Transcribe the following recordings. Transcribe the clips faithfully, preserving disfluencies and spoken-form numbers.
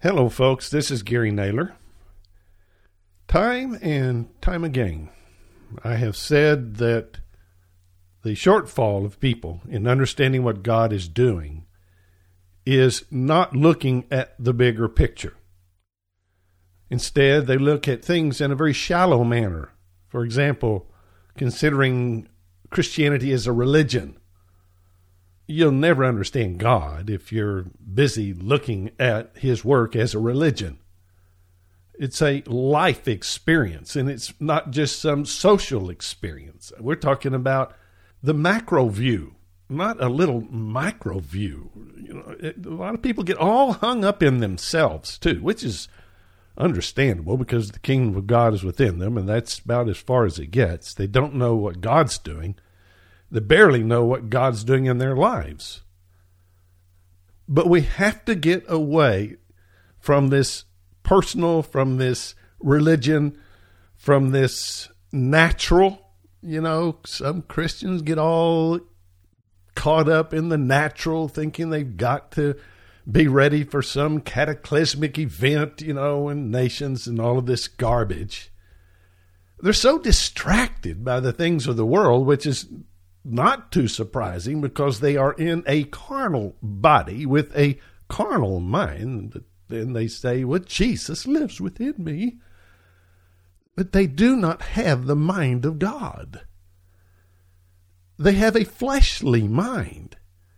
Hello, folks. This is Gary Naylor. Time and time again, I have said that the shortfall of people in understanding what God is doing is not looking at the bigger picture. Instead, they look at things in a very shallow manner. For example, considering Christianity as a religion. You'll never understand God if you're busy looking at his work as a religion. It's a life experience, and it's not just some social experience. We're talking about the macro view, not a little micro view. You know, it, a lot of people get all hung up in themselves, too, which is understandable because the kingdom of God is within them, and that's about as far as it gets. They don't know what God's doing. They barely know what God's doing in their lives. But we have to get away from this personal, from this religion, from this natural. You know, some Christians get all caught up in the natural, thinking they've got to be ready for some cataclysmic event, you know, in nations and all of this garbage. They're so distracted by the things of the world, which is not too surprising because they are in a carnal body with a carnal mind. Then they say, well, Jesus lives within me. But they do not have the mind of God. They have a fleshly mind.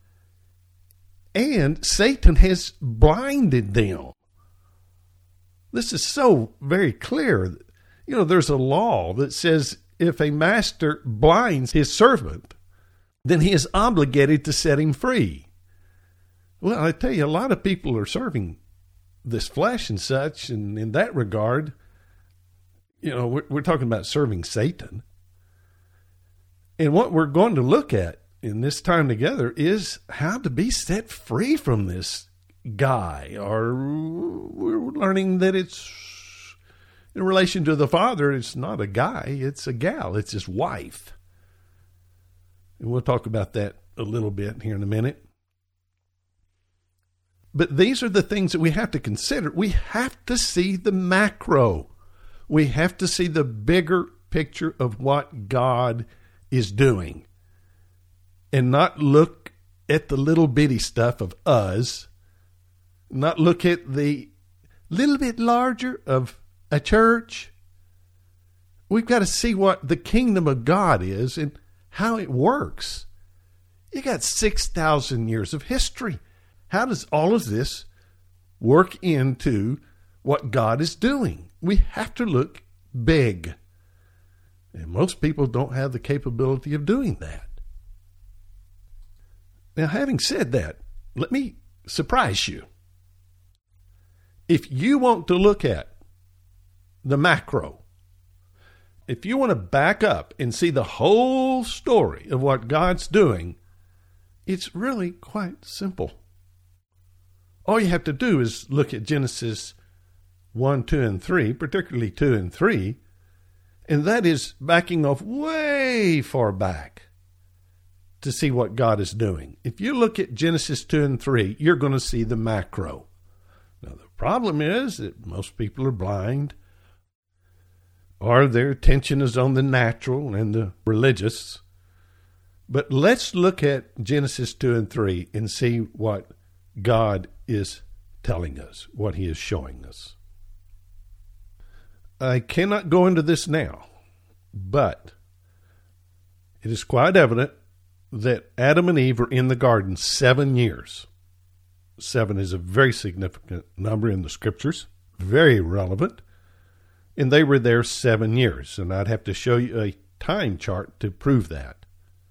And Satan has blinded them. This is so very clear. You know, there's a law that says if a master blinds his servant, then he is obligated to set him free. Well, I tell you, a lot of people are serving this flesh and such, and in that regard, you know, we're, we're talking about serving Satan. And what we're going to look at in this time together is how to be set free from this guy. Or we're learning that it's, in relation to the Father, it's not a guy, it's a gal, it's his wife. And we'll talk about that a little bit here in a minute. But these are the things that we have to consider. We have to see the macro. We have to see the bigger picture of what God is doing. And not look at the little bitty stuff of us. Not look at the little bit larger of a church. We've got to see what the kingdom of God is and how it works. You got six thousand years of history. How does all of this work into what God is doing? We have to look big. And most people don't have the capability of doing that. Now, having said that, let me surprise you. If you want to look at the macro, if you want to back up and see the whole story of what God's doing, it's really quite simple. All you have to do is look at Genesis one, two, and three, particularly two and three, and that is backing off way far back to see what God is doing. If you look at Genesis two and three, you're going to see the macro. Now, the problem is that most people are blind, or their attention is on the natural and the religious. But let's look at Genesis two and three and see what God is telling us, what he is showing us. I cannot go into this now, but it is quite evident that Adam and Eve were in the garden seven years. Seven is a very significant number in the scriptures, very relevant. And they were there seven years, and I'd have to show you a time chart to prove that.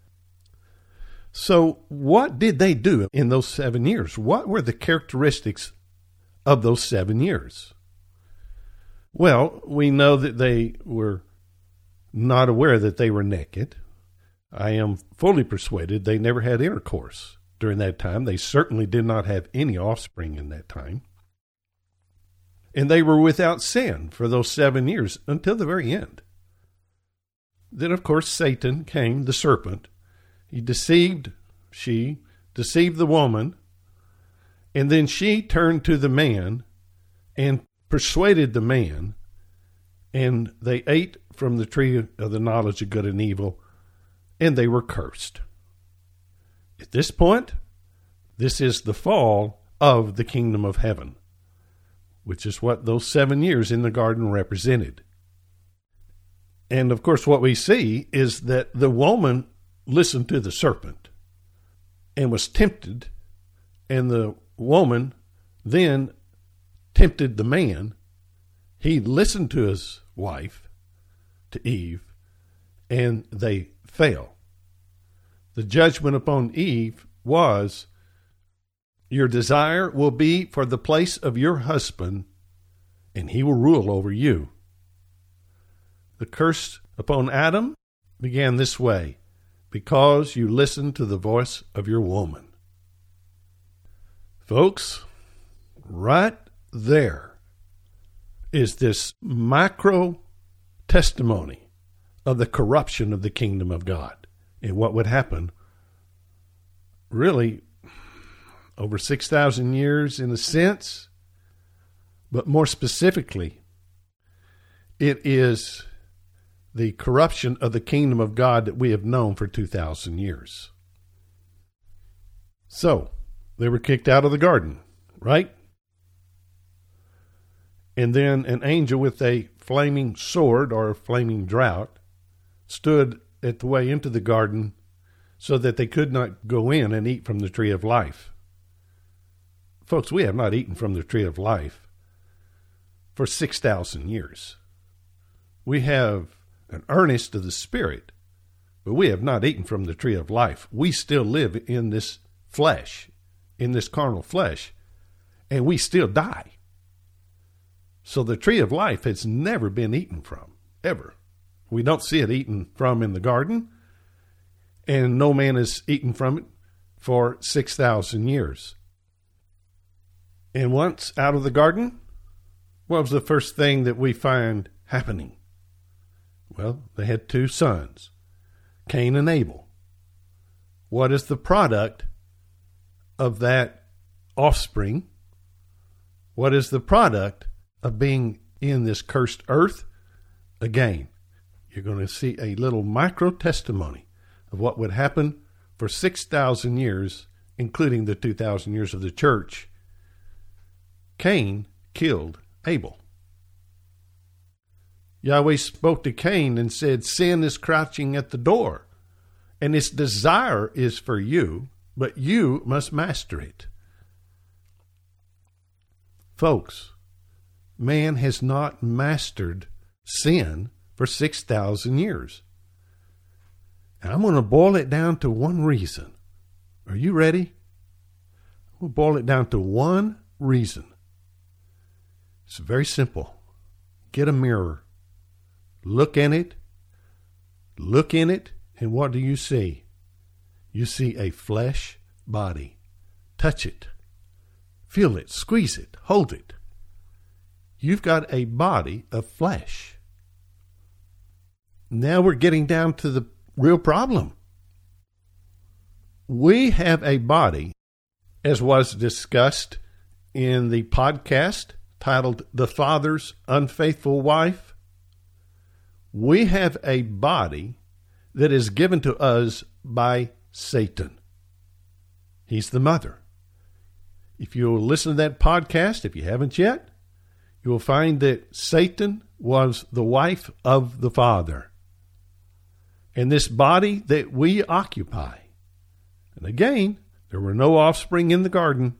So what did they do in those seven years? What were the characteristics of those seven years? Well, we know that they were not aware that they were naked. I am fully persuaded they never had intercourse during that time. They certainly did not have any offspring in that time. And they were without sin for those seven years until the very end. Then, of course, Satan came, the serpent. He deceived, she deceived the woman, and then she turned to the man and persuaded the man, and they ate from the tree of the knowledge of good and evil, and they were cursed. At this point, this is the fall of the kingdom of heaven, which is what those seven years in the garden represented. And of course, what we see is that the woman listened to the serpent and was tempted, and the woman then tempted the man. He listened to his wife, to Eve, and they fell. The judgment upon Eve was, your desire will be for the place of your husband, and he will rule over you. The curse upon Adam began this way, because you listened to the voice of your woman. Folks, right there is this micro testimony of the corruption of the kingdom of God and what would happen really over six thousand years in a sense, but more specifically, it is the corruption of the kingdom of God that we have known for two thousand years. So, they were kicked out of the garden, right? And then an angel with a flaming sword or a flaming drought stood at the way into the garden so that they could not go in and eat from the tree of life. Folks, we have not eaten from the tree of life for six thousand years. We have an earnest of the Spirit, but we have not eaten from the tree of life. We still live in this flesh, in this carnal flesh, and we still die. So the tree of life has never been eaten from, ever. We don't see it eaten from in the garden, and no man has eaten from it for six thousand years. And once out of the garden, what was the first thing that we find happening? Well, they had two sons, Cain and Abel. What is the product of that offspring? What is the product of being in this cursed earth? Again, you're going to see a little micro testimony of what would happen for six thousand years, including the two thousand years of the church. Cain killed Abel. Yahweh spoke to Cain and said, sin is crouching at the door, and its desire is for you, but you must master it. Folks, man has not mastered sin for six thousand years. And I'm going to boil it down to one reason. Are you ready? We'll boil it down to one reason. It's very simple. Get a mirror. Look in it. Look in it, and what do you see? You see a flesh body. Touch it. Feel it. Squeeze it. Hold it. You've got a body of flesh. Now we're getting down to the real problem. We have a body, as was discussed in the podcast titled The Father's Unfaithful Wife. We have a body that is given to us by Satan. He's the mother. If you'll listen to that podcast, if you haven't yet, you will find that Satan was the wife of the Father. And this body that we occupy, and again, there were no offspring in the garden.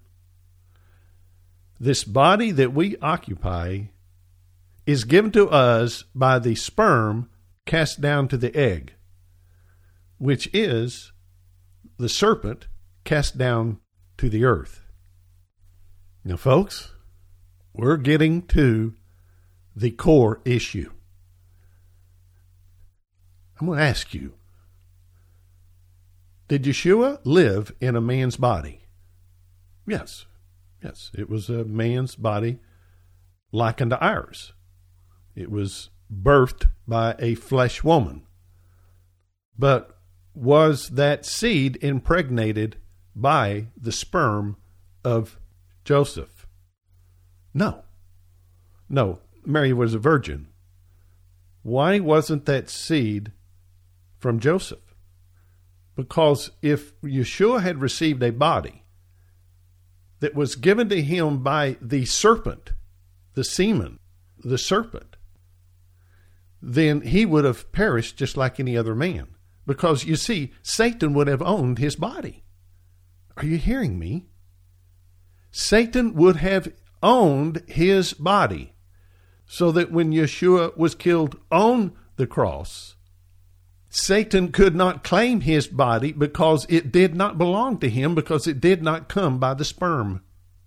This body that we occupy is given to us by the sperm cast down to the egg, which is the serpent cast down to the earth. Now, folks, we're getting to the core issue. I'm going to ask you, did Yeshua live in a man's body? Yes. Yes, it was a man's body like unto ours. It was birthed by a flesh woman. But was that seed impregnated by the sperm of Joseph? No. No, Mary was a virgin. Why wasn't that seed from Joseph? Because if Yeshua had received a body that was given to him by the serpent, the semen, the serpent, then he would have perished just like any other man. Because, you see, Satan would have owned his body. Are you hearing me? Satan would have owned his body. So that when Yeshua was killed on the cross, Satan could not claim his body because it did not belong to him, because it did not come by the sperm.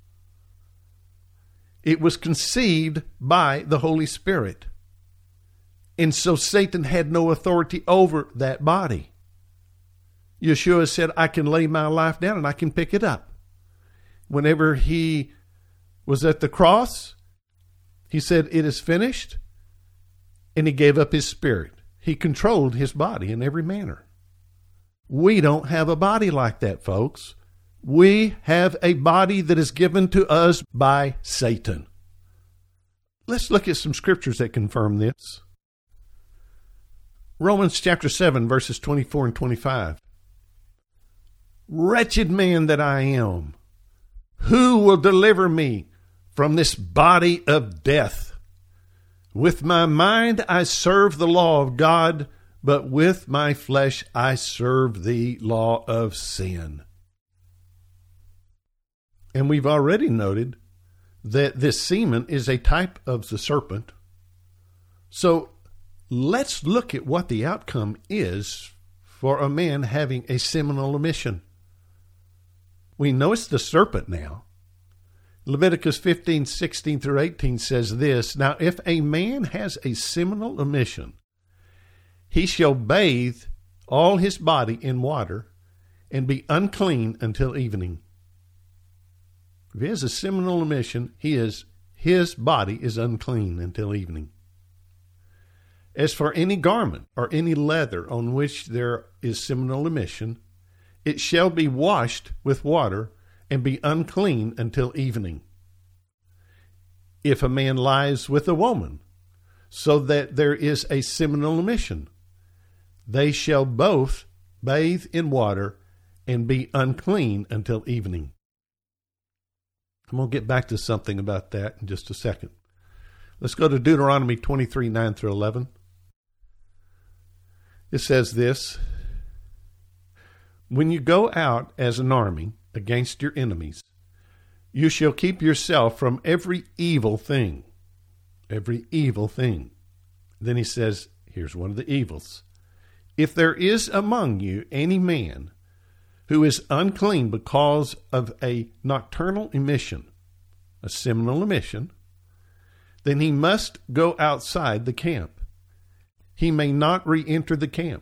It was conceived by the Holy Spirit. And so Satan had no authority over that body. Yeshua said, I can lay my life down and I can pick it up. Whenever he was at the cross, he said, it is finished, and he gave up his spirit. He controlled his body in every manner. We don't have a body like that, folks. We have a body that is given to us by Satan. Let's look at some scriptures that confirm this. Romans chapter seven, verses twenty-four and twenty-five. Wretched man that I am, who will deliver me from this body of death? With my mind I serve the law of God, but with my flesh I serve the law of sin. And we've already noted that this semen is a type of the serpent. So let's look at what the outcome is for a man having a seminal emission. We know it's the serpent now. Leviticus fifteen, sixteen through eighteen says this, Now if a man has a seminal emission, he shall bathe all his body in water and be unclean until evening. If he has a seminal emission, he is, his body is unclean until evening. As for any garment or any leather on which there is seminal emission, it shall be washed with water and be unclean until evening. If a man lies with a woman, so that there is a seminal emission, they shall both bathe in water and be unclean until evening. I'm going to get back to something about that in just a second. Let's go to Deuteronomy twenty-three, nine through eleven. It says this, When you go out as an army against your enemies, you shall keep yourself from every evil thing. Every evil thing. Then he says, here's one of the evils. If there is among you any man who is unclean because of a nocturnal emission, a seminal emission, then he must go outside the camp. He may not re-enter the camp.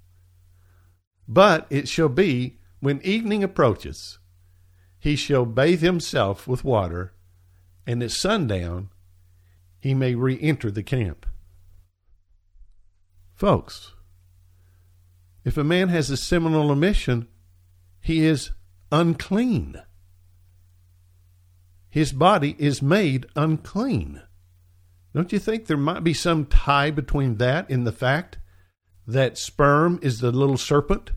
But it shall be, when evening approaches, he shall bathe himself with water, and at sundown he may re-enter the camp. Folks, if a man has a seminal emission, he is unclean. His body is made unclean. Don't you think there might be some tie between that and the fact that sperm is the little serpent?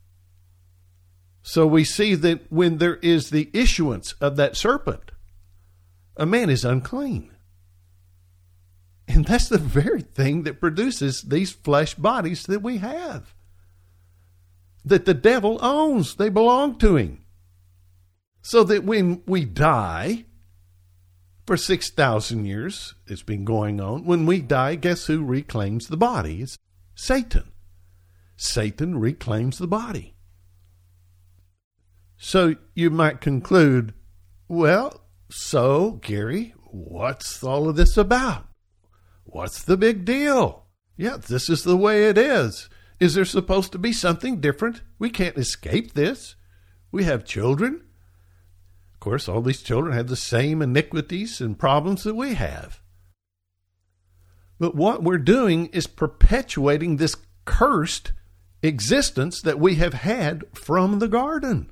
So we see that when there is the issuance of that serpent, a man is unclean. And that's the very thing that produces these flesh bodies that we have, that the devil owns. They belong to him. So that when we die, for six thousand years it's been going on, when we die, guess who reclaims the body? It's Satan. Satan reclaims the body. So you might conclude, well, so, Gary, what's all of this about? What's the big deal? Yeah, this is the way it is. Is there supposed to be something different? We can't escape this. We have children. Of course, all these children have the same iniquities and problems that we have. But what we're doing is perpetuating this cursed existence that we have had from the garden.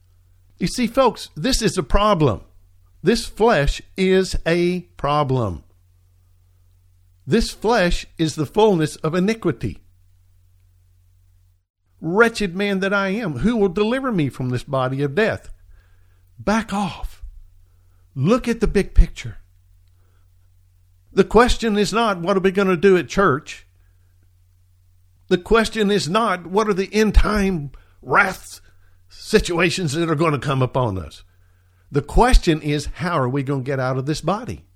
You see, folks, this is a problem. This flesh is a problem. This flesh is the fullness of iniquity. Wretched man that I am, who will deliver me from this body of death? Back off. Look at the big picture. The question is not, what are we going to do at church? The question is not, what are the end time wrath situations that are going to come upon us? The question is, how are we going to get out of this body?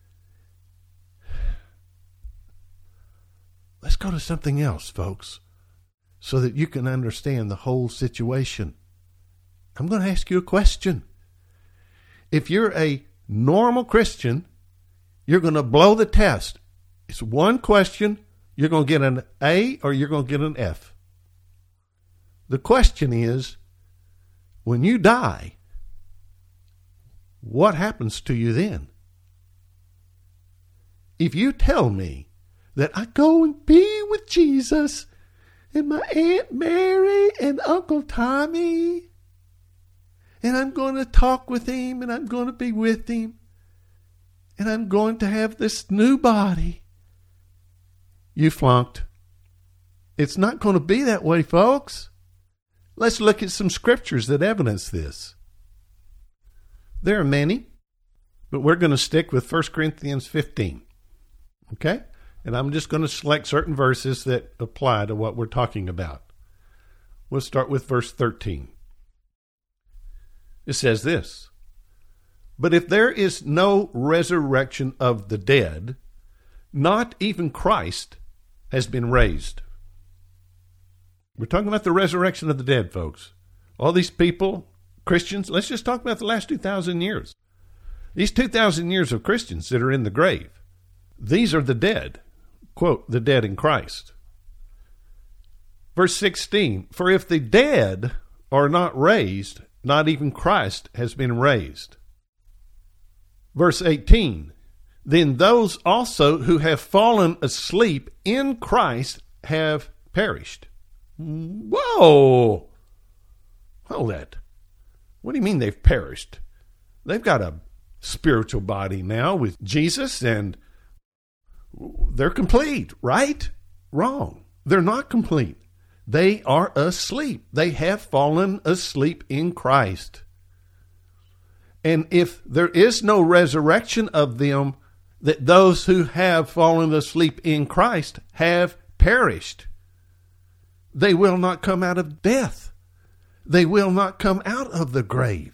Let's go to something else, folks, so that you can understand the whole situation. I'm going to ask you a question. If you're a normal Christian, you're going to blow the test. It's one question. You're going to get an A or you're going to get an F. The question is, when you die, what happens to you then? If you tell me that I go and be with Jesus and my Aunt Mary and Uncle Tommy, and I'm going to talk with him and I'm going to be with him, and I'm going to have this new body, you flunked. It's not going to be that way, folks. Let's look at some scriptures that evidence this. There are many, but we're going to stick with First Corinthians fifteen. Okay? And I'm just going to select certain verses that apply to what we're talking about. We'll start with verse thirteen. It says this: "But if there is no resurrection of the dead, not even Christ has been raised." We're talking about the resurrection of the dead, folks. All these people, Christians, let's just talk about the last two thousand years. These two thousand years of Christians that are in the grave, these are the dead, quote, the dead in Christ. Verse sixteen, "For if the dead are not raised, not even Christ has been raised." Verse eighteen, "Then those also who have fallen asleep in Christ have perished." Whoa! Hold that. What do you mean they've perished? They've got a spiritual body now with Jesus, and they're complete, right? Wrong. They're not complete. They are asleep. They have fallen asleep in Christ. And if there is no resurrection of them, that those who have fallen asleep in Christ have perished. They will not come out of death. They will not come out of the grave.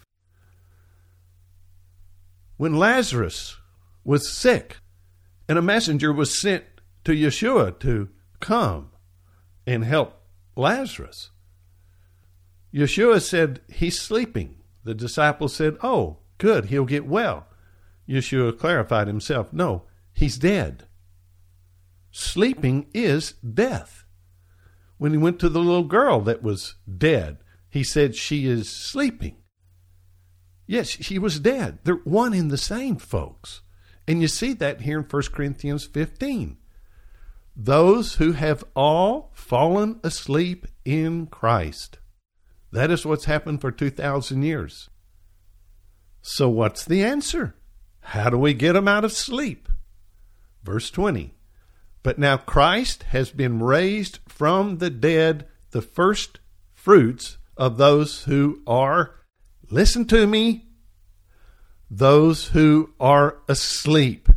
When Lazarus was sick and a messenger was sent to Yeshua to come and help Lazarus, Yeshua said, "He's sleeping." The disciples said, "Oh, good, he'll get well." Yeshua clarified himself, "No, he's dead." Sleeping is death. When he went to the little girl that was dead, he said, "She is sleeping." Yes, she was dead. They're one and the same, folks. And you see that here in First Corinthians fifteen. Those who have all fallen asleep in Christ. That is what's happened for two thousand years. So what's the answer? How do we get them out of sleep? Verse twenty. "But now Christ has been raised from the dead, the first fruits of those who are," listen to me, "those who are asleep."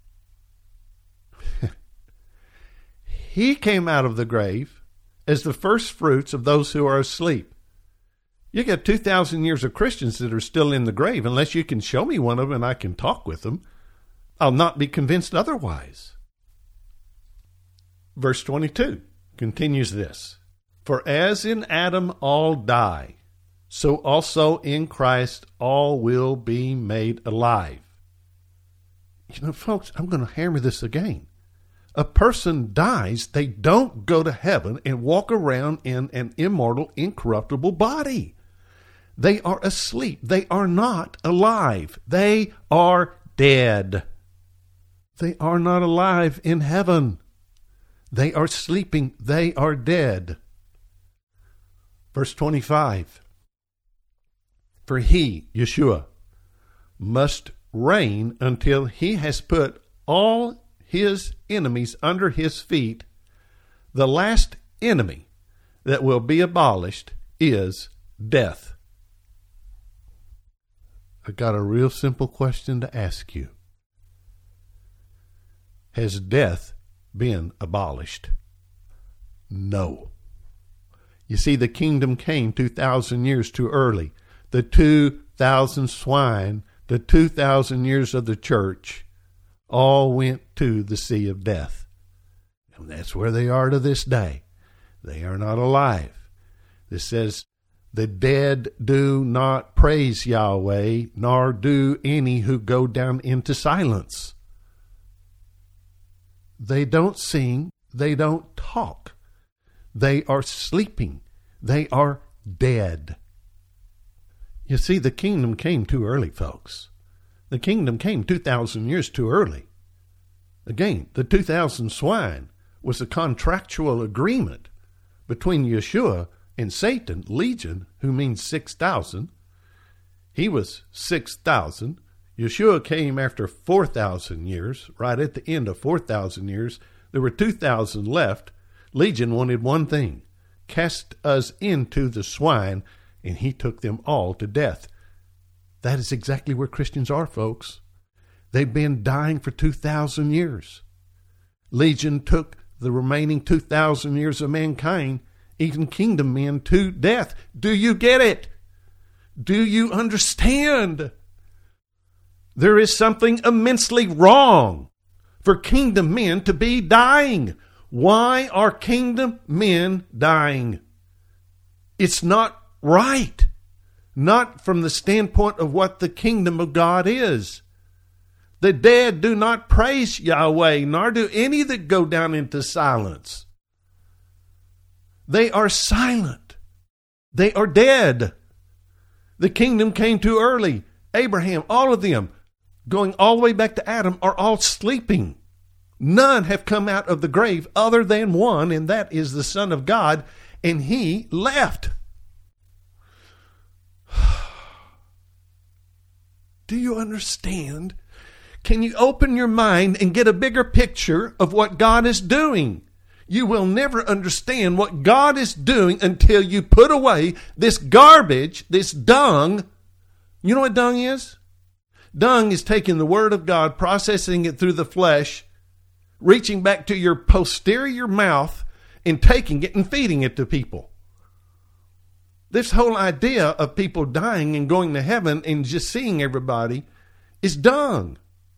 He came out of the grave as the first fruits of those who are asleep. You got two thousand years of Christians that are still in the grave. Unless you can show me one of them and I can talk with them, I'll not be convinced otherwise. Verse twenty-two continues this: "For as in Adam all die, so also in Christ all will be made alive." You know, folks, I'm going to hammer this again. A person dies, they don't go to heaven and walk around in an immortal, incorruptible body. They are asleep. They are not alive. They are dead. They are not alive in heaven. They are sleeping. They are dead. Verse twenty-five. "For he," Yeshua, "must reign until he has put all his enemies under his feet, the last enemy that will be abolished is death. I got a real simple question to ask you. Has death been abolished? No. You see, the kingdom came two thousand years too early. The two thousand swine, the two thousand years of the church, all went to the sea of death. And that's where they are to this day. They are not alive. This says, the dead do not praise Yahweh, nor do any who go down into silence. They don't sing. They don't talk. They are sleeping. They are dead. You see, the kingdom came too early, folks. The kingdom came two thousand years too early. Again, the two thousand swine was a contractual agreement between Yeshua and Satan, legion, who means six thousand. He was six thousand. Yeshua came after four thousand years. Right at the end of four thousand years, there were two thousand left. Legion wanted one thing: cast us into the swine, and he took them all to death. That is exactly where Christians are, folks. They've been dying for two thousand years. Legion took the remaining two thousand years of mankind, even kingdom men, to death. Do you get it? Do you understand? There is something immensely wrong for kingdom men to be dying. Why are kingdom men dying? It's not right. Not from the standpoint of what the kingdom of God is. The dead do not praise Yahweh, nor do any that go down into silence. They are silent. They are dead. The kingdom came too early. Abraham, all of them, going all the way back to Adam, are all sleeping. None have come out of the grave other than one, and that is the Son of God, and he left. Do you understand? Can you open your mind and get a bigger picture of what God is doing? You will never understand what God is doing until you put away this garbage, this dung. You know what dung is? Dung is taking the Word of God, processing it through the flesh, reaching back to your posterior mouth and taking it and feeding it to people. This whole idea of people dying and going to heaven and just seeing everybody is dung.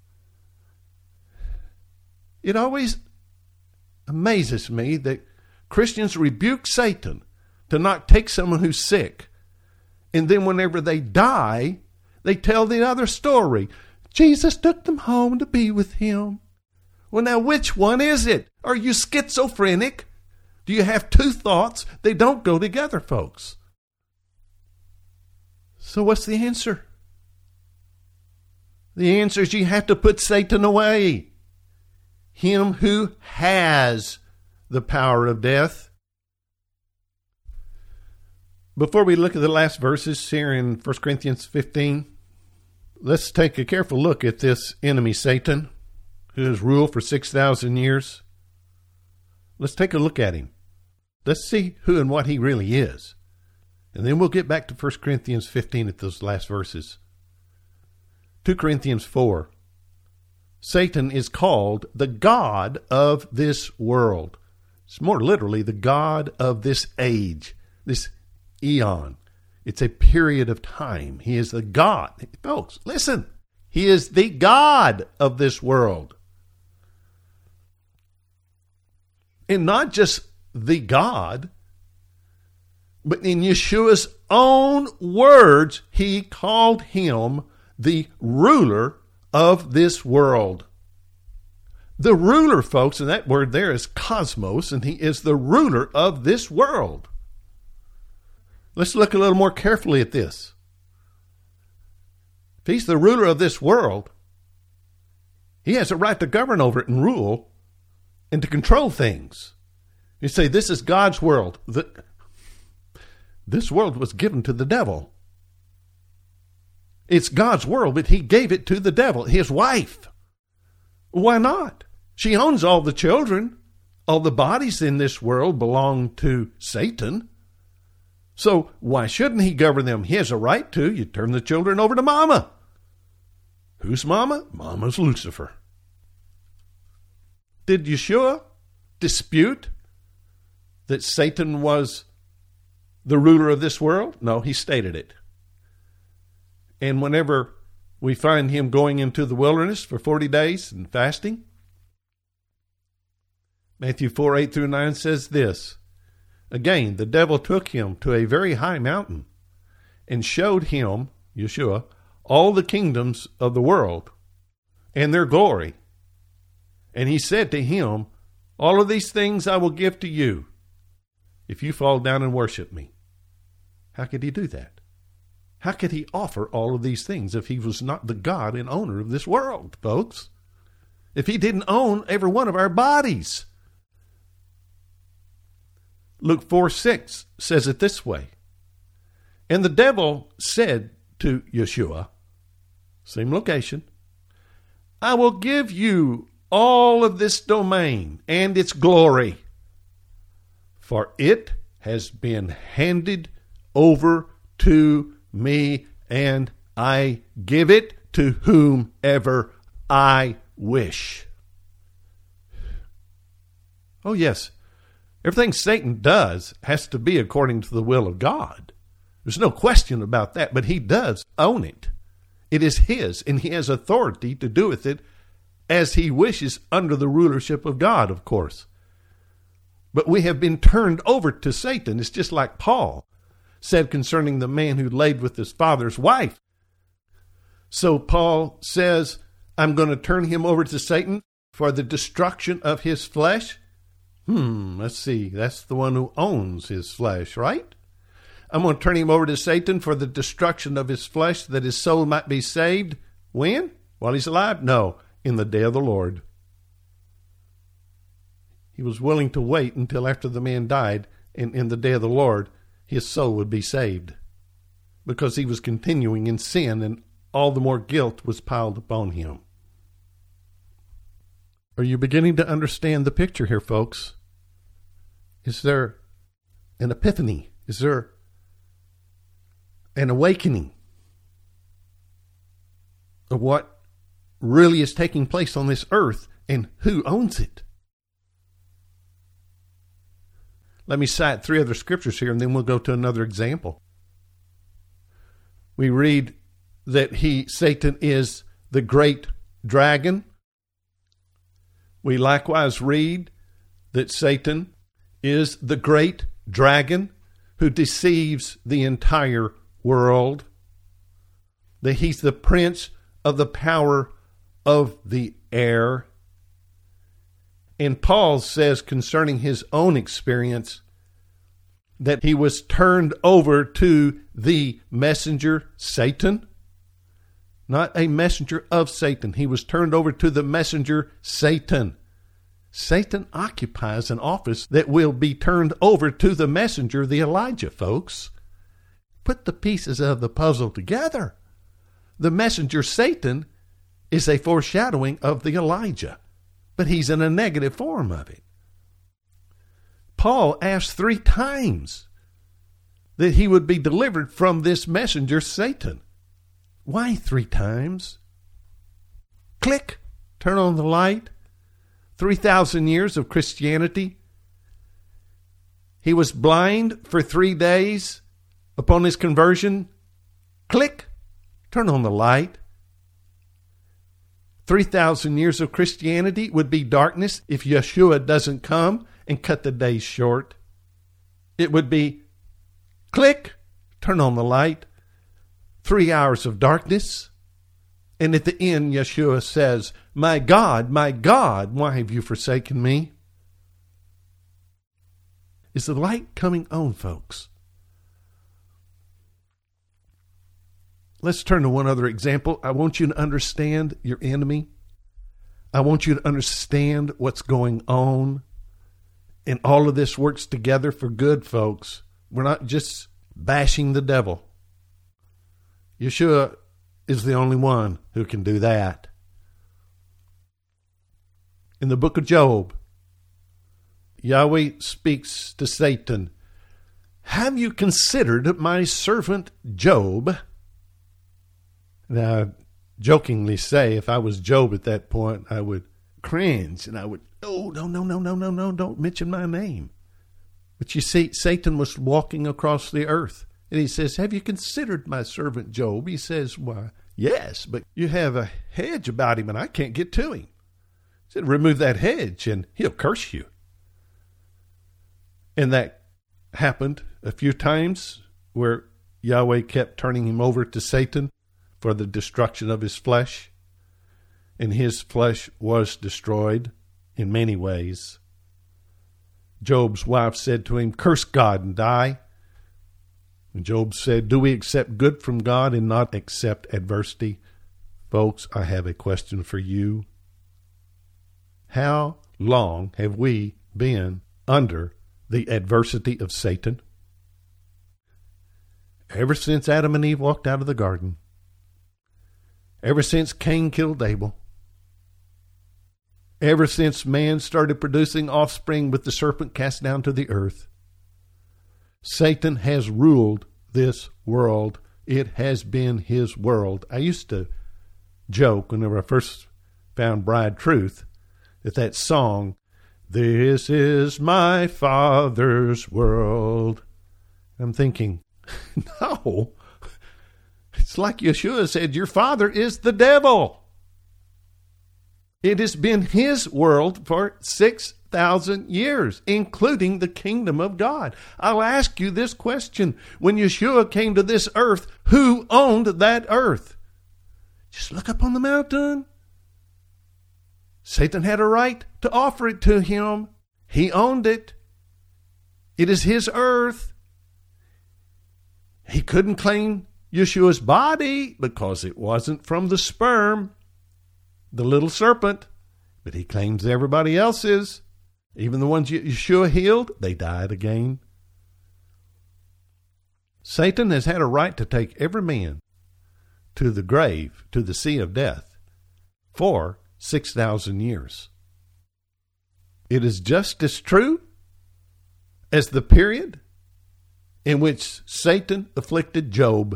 It always amazes me that Christians rebuke Satan to not take someone who's sick, and then whenever they die, they tell the other story. Jesus took them home to be with him. Well, now, which one is it? Are you schizophrenic? Do you have two thoughts? They don't go together, folks. So what's the answer? The answer is you have to put Satan away. Him who has the power of death. Before we look at the last verses here in First Corinthians fifteen, let's take a careful look at this enemy Satan, who has ruled for six thousand years. Let's take a look at him. Let's see who and what he really is. And then we'll get back to First Corinthians fifteen at those last verses. Second Corinthians four. Satan is called the god of this world. It's more literally the god of this age, this eon. It's a period of time. He is the god. Folks, listen. He is the god of this world. And not just the God, but in Yeshua's own words, he called him the ruler of this world. The ruler, folks, and that word there is cosmos, and he is the ruler of this world. Let's look a little more carefully at this. If he's the ruler of this world, he has a right to govern over it and rule and to control things. You say, this is God's world. The, this world was given to the devil. It's God's world, but he gave it to the devil, his wife. Why not? She owns all the children. All the bodies in this world belong to Satan. So why shouldn't he govern them? He has a right to. You turn the children over to Mama. Who's Mama? Mama's Lucifer. Did Yeshua dispute that Satan was the ruler of this world? No, he stated it. And whenever we find him going into the wilderness for forty days and fasting, Matthew four, eight through nine says this. Again, the devil took him to a very high mountain and showed him, Yeshua, all the kingdoms of the world and their glory. And he said to him, all of these things I will give to you if you fall down and worship me. How could he do that? How could he offer all of these things if he was not the God and owner of this world, folks? If he didn't own every one of our bodies? Luke four, six says it this way. And the devil said to Yeshua, same location, I will give you all of this domain and its glory, for it has been handed over to me, and I give it to whomever I wish. Oh, yes. Everything Satan does has to be according to the will of God. There's no question about that, but he does own it. It is his, and he has authority to do with it as he wishes under the rulership of God, of course. But we have been turned over to Satan. It's just like Paul said concerning the man who laid with his father's wife. So Paul says, I'm going to turn him over to Satan for the destruction of his flesh. Hmm, let's see. That's the one who owns his flesh, right? I'm going to turn him over to Satan for the destruction of his flesh, that his soul might be saved. When? While he's alive? No, in the day of the Lord. He was willing to wait until after the man died, and in the day of the Lord, his soul would be saved, because he was continuing in sin, and all the more guilt was piled upon him. Are you beginning to understand the picture here, folks? Is there an epiphany? Is there an awakening of what really is taking place on this earth and who owns it? Let me cite three other scriptures here, and then we'll go to another example. We read that he, Satan, is the great dragon. We likewise read that Satan is the great dragon who deceives the entire world, that he's the prince of the power of the air. And Paul says concerning his own experience that he was turned over to the messenger Satan. Not a messenger of Satan. He was turned over to the messenger Satan. Satan occupies an office that will be turned over to the messenger, the Elijah, folks. Put the pieces of the puzzle together. The messenger Satan is a foreshadowing of the Elijah, but he's in a negative form of it. Paul asked three times that he would be delivered from this messenger Satan. Why three times? Click, turn on the light. three thousand years of Christianity. He was blind for three days upon his conversion. Click, turn on the light. three thousand years of Christianity would be darkness if Yeshua doesn't come and cut the days short. It would be, click, turn on the light. Three hours of darkness. And at the end, Yeshua says, my God, my God, why have you forsaken me? Is the light coming on, folks? Let's turn to one other example. I want you to understand your enemy. I want you to understand what's going on. And all of this works together for good, folks. We're not just bashing the devil. Yeshua is the only one who can do that. in the book of Job, Yahweh speaks to Satan, "Have you considered my servant Job?" Now, I jokingly say, if I was Job at that point, I would cringe and I would, oh, no, no, no, no, no, no, don't mention my name. But you see, Satan was walking across the earth, and he says, "Have you considered my servant Job?" He says, "Why, yes, but you have a hedge about him, and I can't get to him." He said, "Remove that hedge, and he'll curse you." And that happened a few times where Yahweh kept turning him over to Satan for the destruction of his flesh, and his flesh was destroyed in many ways. Job's wife said to him, "Curse God and die." And Job said, "Do we accept good from God and not accept adversity?" Folks, I have a question for you. How long have we been under the adversity of Satan? Ever since Adam and Eve walked out of the garden. Ever since Cain killed Abel. Ever since man started producing offspring with the serpent cast down to the earth. Satan has ruled this world. It has been his world. I used to joke whenever I first found Bride Truth that that song, "This is my Father's world." I'm thinking, no. It's like Yeshua said, your father is the devil. It has been his world for six thousand years, including the kingdom of God. I'll ask you this question. When Yeshua came to this earth, who owned that earth? Just look up on the mountain. Satan had a right to offer it to him. He owned it. It is his earth. He couldn't claim Yeshua's body because it wasn't from the sperm, the little serpent, but he claims everybody else's. Even the ones Yeshua healed, they died again. Satan has had a right to take every man to the grave, to the sea of death, for six thousand years. It is just as true as the period in which Satan afflicted Job.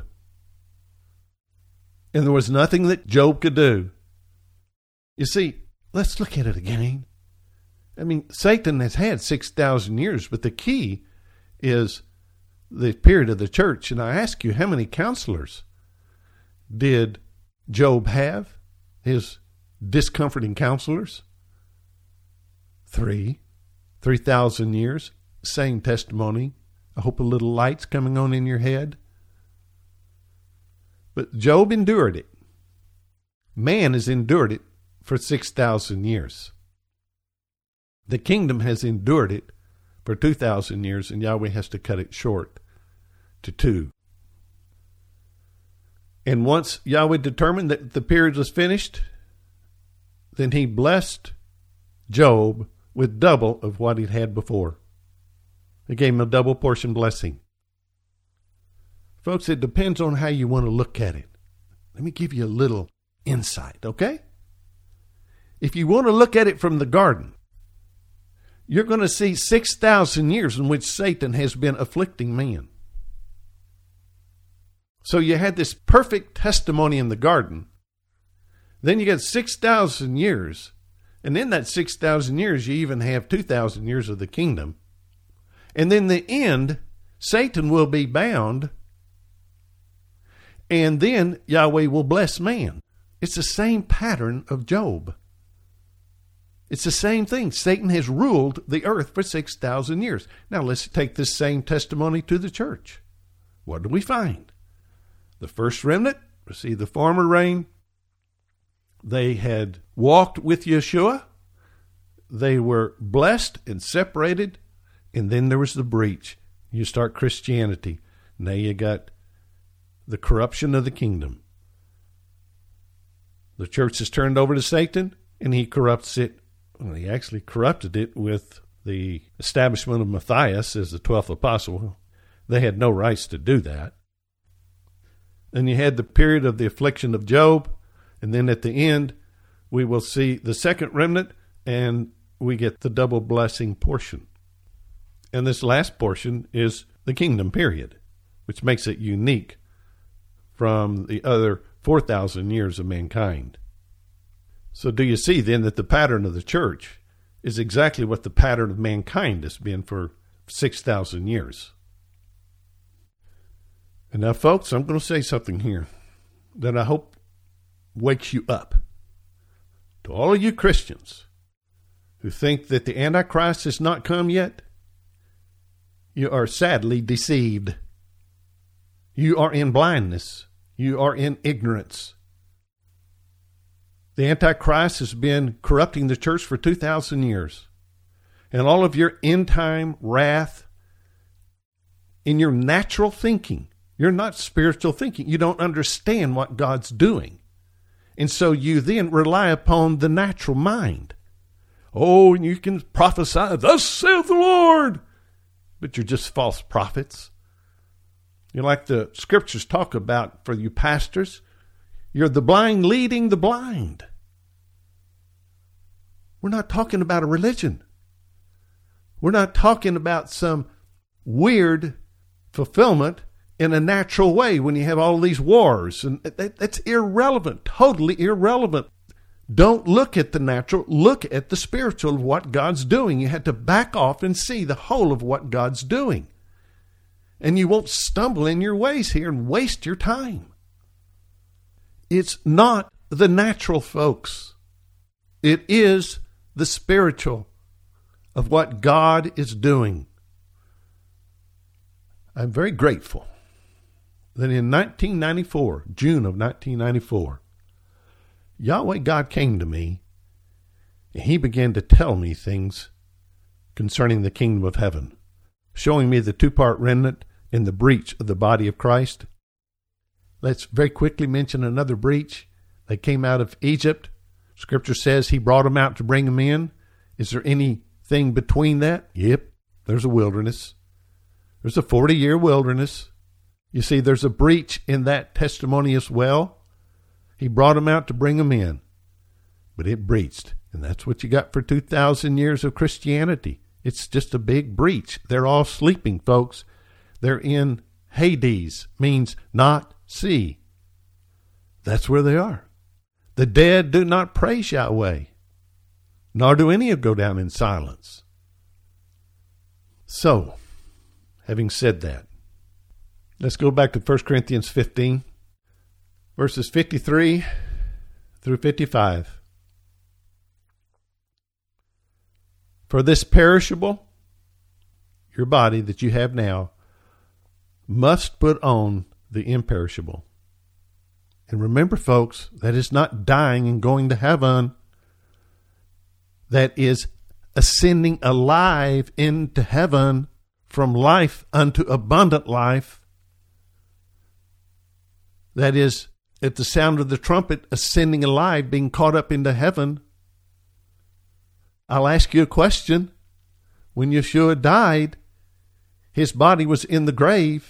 And there was nothing that Job could do. You see, let's look at it again. I mean, Satan has had six thousand years, but the key is the period of the church. And I ask you, how many counselors did Job have? His discomforting counselors? Three. Three thousand years. Same testimony. I hope a little light's coming on in your head. But Job endured it. Man has endured it for six thousand years. The kingdom has endured it for two thousand years, and Yahweh has to cut it short to two. And once Yahweh determined that the period was finished, then he blessed Job with double of what he'd had before. He gave him a double portion blessing. Folks, it depends on how you want to look at it. Let me give you a little insight, okay? If you want to look at it from the garden, you're going to see six thousand years in which Satan has been afflicting man. So you had this perfect testimony in the garden. Then you got six thousand years. And in that six thousand years, you even have two thousand years of the kingdom. And then the end, Satan will be bound. And then Yahweh will bless man. It's the same pattern of Job. It's the same thing. Satan has ruled the earth for six thousand years. Now let's take this same testimony to the church. What do we find? The first remnant received the former rain. They had walked with Yeshua. They were blessed and separated. And then there was the breach. You start Christianity. Now you got the corruption of the kingdom. The church is turned over to Satan, and he corrupts it. Well, he actually corrupted it with the establishment of Matthias as the twelfth apostle. They had no rights to do that. Then you had the period of the affliction of Job, and then at the end, we will see the second remnant, and we get the double blessing portion. And this last portion is the kingdom period, which makes it unique from the other four thousand years of mankind. So do you see then that the pattern of the church is exactly what the pattern of mankind has been for six thousand years? And now, folks, I'm going to say something here that I hope wakes you up. To all of you Christians who think that the Antichrist has not come yet, you are sadly deceived. You are in blindness. You are in ignorance. The Antichrist has been corrupting the church for two thousand years. And all of your end-time wrath in your natural thinking, you're not spiritual thinking. You don't understand what God's doing. And so you then rely upon the natural mind. Oh, and you can prophesy, thus saith the Lord. But you're just false prophets. You're like the scriptures talk about for you pastors. You're the blind leading the blind. We're not talking about a religion. We're not talking about some weird fulfillment in a natural way when you have all these wars. And that, that's irrelevant, totally irrelevant. Don't look at the natural, look at the spiritual of what God's doing. You have to back off and see the whole of what God's doing. And you won't stumble in your ways here and waste your time. It's not the natural, folks. It is the spiritual of what God is doing. I'm very grateful that in nineteen ninety-four, June of nineteen ninety-four, Yahweh God came to me and he began to tell me things concerning the kingdom of heaven, showing me the two-part remnant in the breach of the body of Christ. Let's very quickly mention another breach. They came out of Egypt. Scripture says he brought them out to bring them in. Is there anything between that? Yep, there's a wilderness. There's a forty-year wilderness. You see, there's a breach in that testimony as well. He brought them out to bring them in, but it breached. And that's what you got for two thousand years of Christianity. It's just a big breach. They're all sleeping, folks. They're in Hades, means not see. That's where they are. The dead do not praise Yahweh, nor do any of go down in silence. So, having said that, let's go back to First Corinthians fifteen, verses fifty-three through fifty-five. For this perishable, your body that you have now, must put on the imperishable. And remember, folks, that is not dying and going to heaven. That is ascending alive into heaven from life unto abundant life. That is, at the sound of the trumpet, ascending alive, being caught up into heaven. I'll ask you a question. When Yeshua died, his body was in the grave.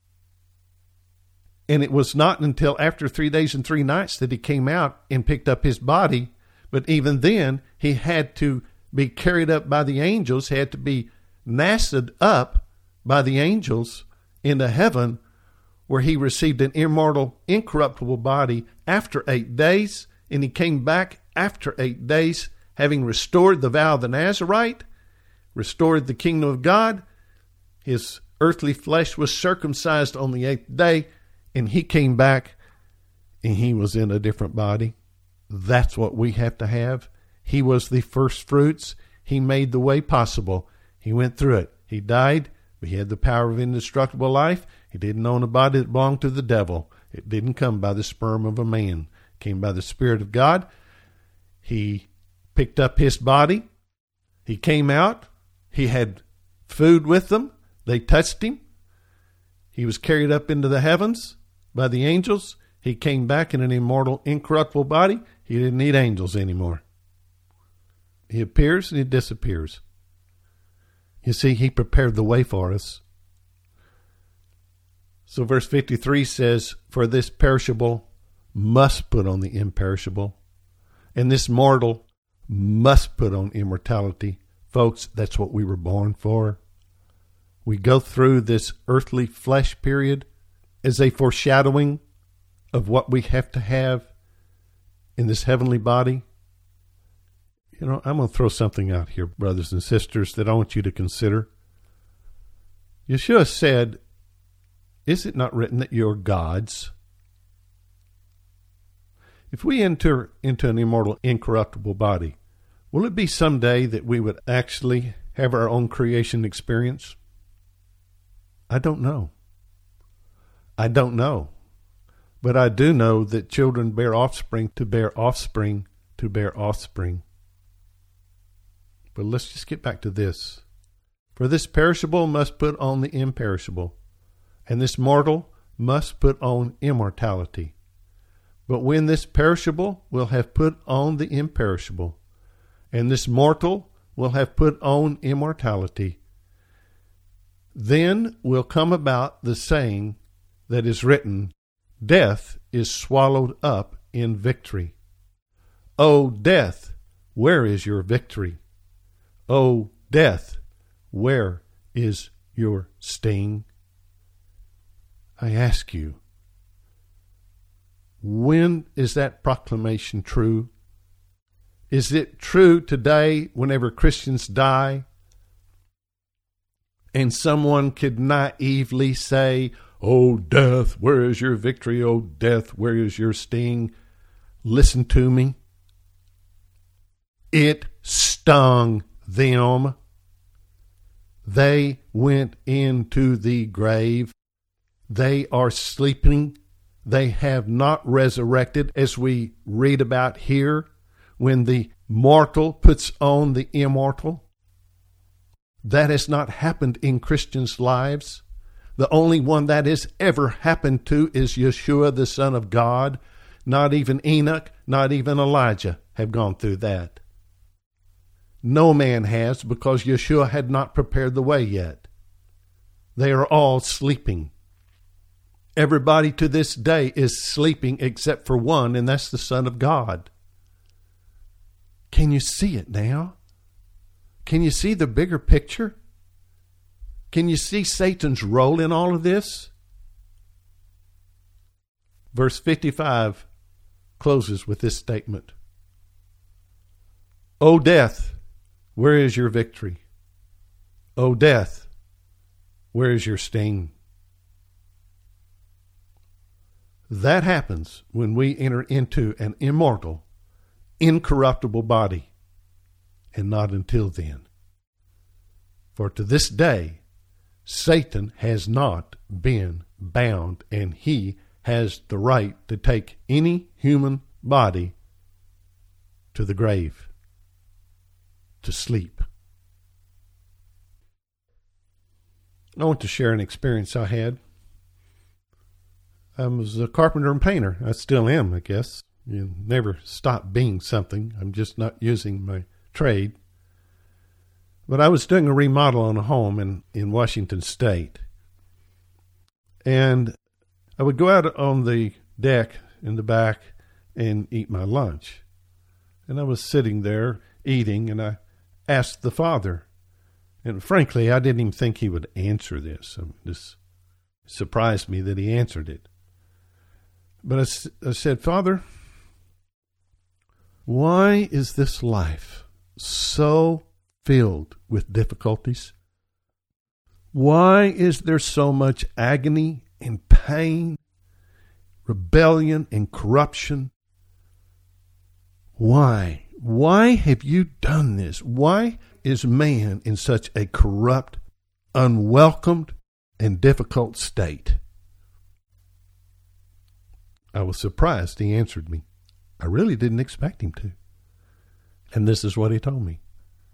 And it was not until after three days and three nights that he came out and picked up his body. But even then, he had to be carried up by the angels, he had to be nassed up by the angels into heaven, where he received an immortal, incorruptible body after eight days. And he came back after eight days, having restored the vow of the Nazarite, restored the kingdom of God. His earthly flesh was circumcised on the eighth day. And he came back and he was in a different body. That's what we have to have. He was the first fruits. He made the way possible. He went through it. He died, but he had the power of indestructible life. He didn't own a body that belonged to the devil. It didn't come by the sperm of a man. It came by the Spirit of God. He picked up his body. He came out. He had food with them. They touched him. He was carried up into the heavens by the angels. He came back in an immortal, incorruptible body. He didn't need angels anymore. He appears and he disappears. You see, he prepared the way for us. So verse fifty-three says, for this perishable must put on the imperishable, and this mortal must put on immortality. Folks, that's what we were born for. We go through this earthly flesh period as a foreshadowing of what we have to have in this heavenly body. You know, I'm going to throw something out here, brothers and sisters, that I want you to consider. Yeshua said, is it not written that you're gods? If we enter into an immortal, incorruptible body, will it be someday that we would actually have our own creation experience? I don't know. I don't know. But I do know that children bear offspring to bear offspring to bear offspring. But let's just get back to this. For this perishable must put on the imperishable, and this mortal must put on immortality. But when this perishable will have put on the imperishable, and this mortal will have put on immortality, then will come about the saying that is written, death is swallowed up in victory. O death, where is your victory? O death, where is your sting? I ask you, when is that proclamation true? Is it true today whenever Christians die and someone could naively say, "O death, where is your victory? O death, where is your sting?" Listen to me. It stung them. They went into the grave. They are sleeping. They have not resurrected, as we read about here, when the mortal puts on the immortal. That has not happened in Christians' lives. The only one that has ever happened to is Yeshua, the Son of God. Not even Enoch, not even Elijah have gone through that. No man has, because Yeshua had not prepared the way yet. They are all sleeping. Everybody to this day is sleeping except for one, and that's the Son of God. Can you see it now? Can you see the bigger picture? Can you see Satan's role in all of this? Verse fifty-five closes with this statement. O death, where is your victory? O death, where is your sting? That happens when we enter into an immortal, incorruptible body, and not until then. For to this day, Satan has not been bound, and he has the right to take any human body to the grave, to sleep. I want to share an experience I had. I was a carpenter and painter. I still am, I guess. You never stop being something. I'm just not using my trade. But I was doing a remodel on a home in, in Washington State. And I would go out on the deck in the back and eat my lunch. And I was sitting there eating, and I asked the father. And frankly, I didn't even think he would answer this. I mean, this surprised me that he answered it. But I, I said, Father, why is this life so filled with difficulties? Why is there so much agony and pain, rebellion and corruption? Why? Why have you done this? Why is man in such a corrupt, unwelcomed, and difficult state? I was surprised he answered me. I really didn't expect him to. And this is what he told me.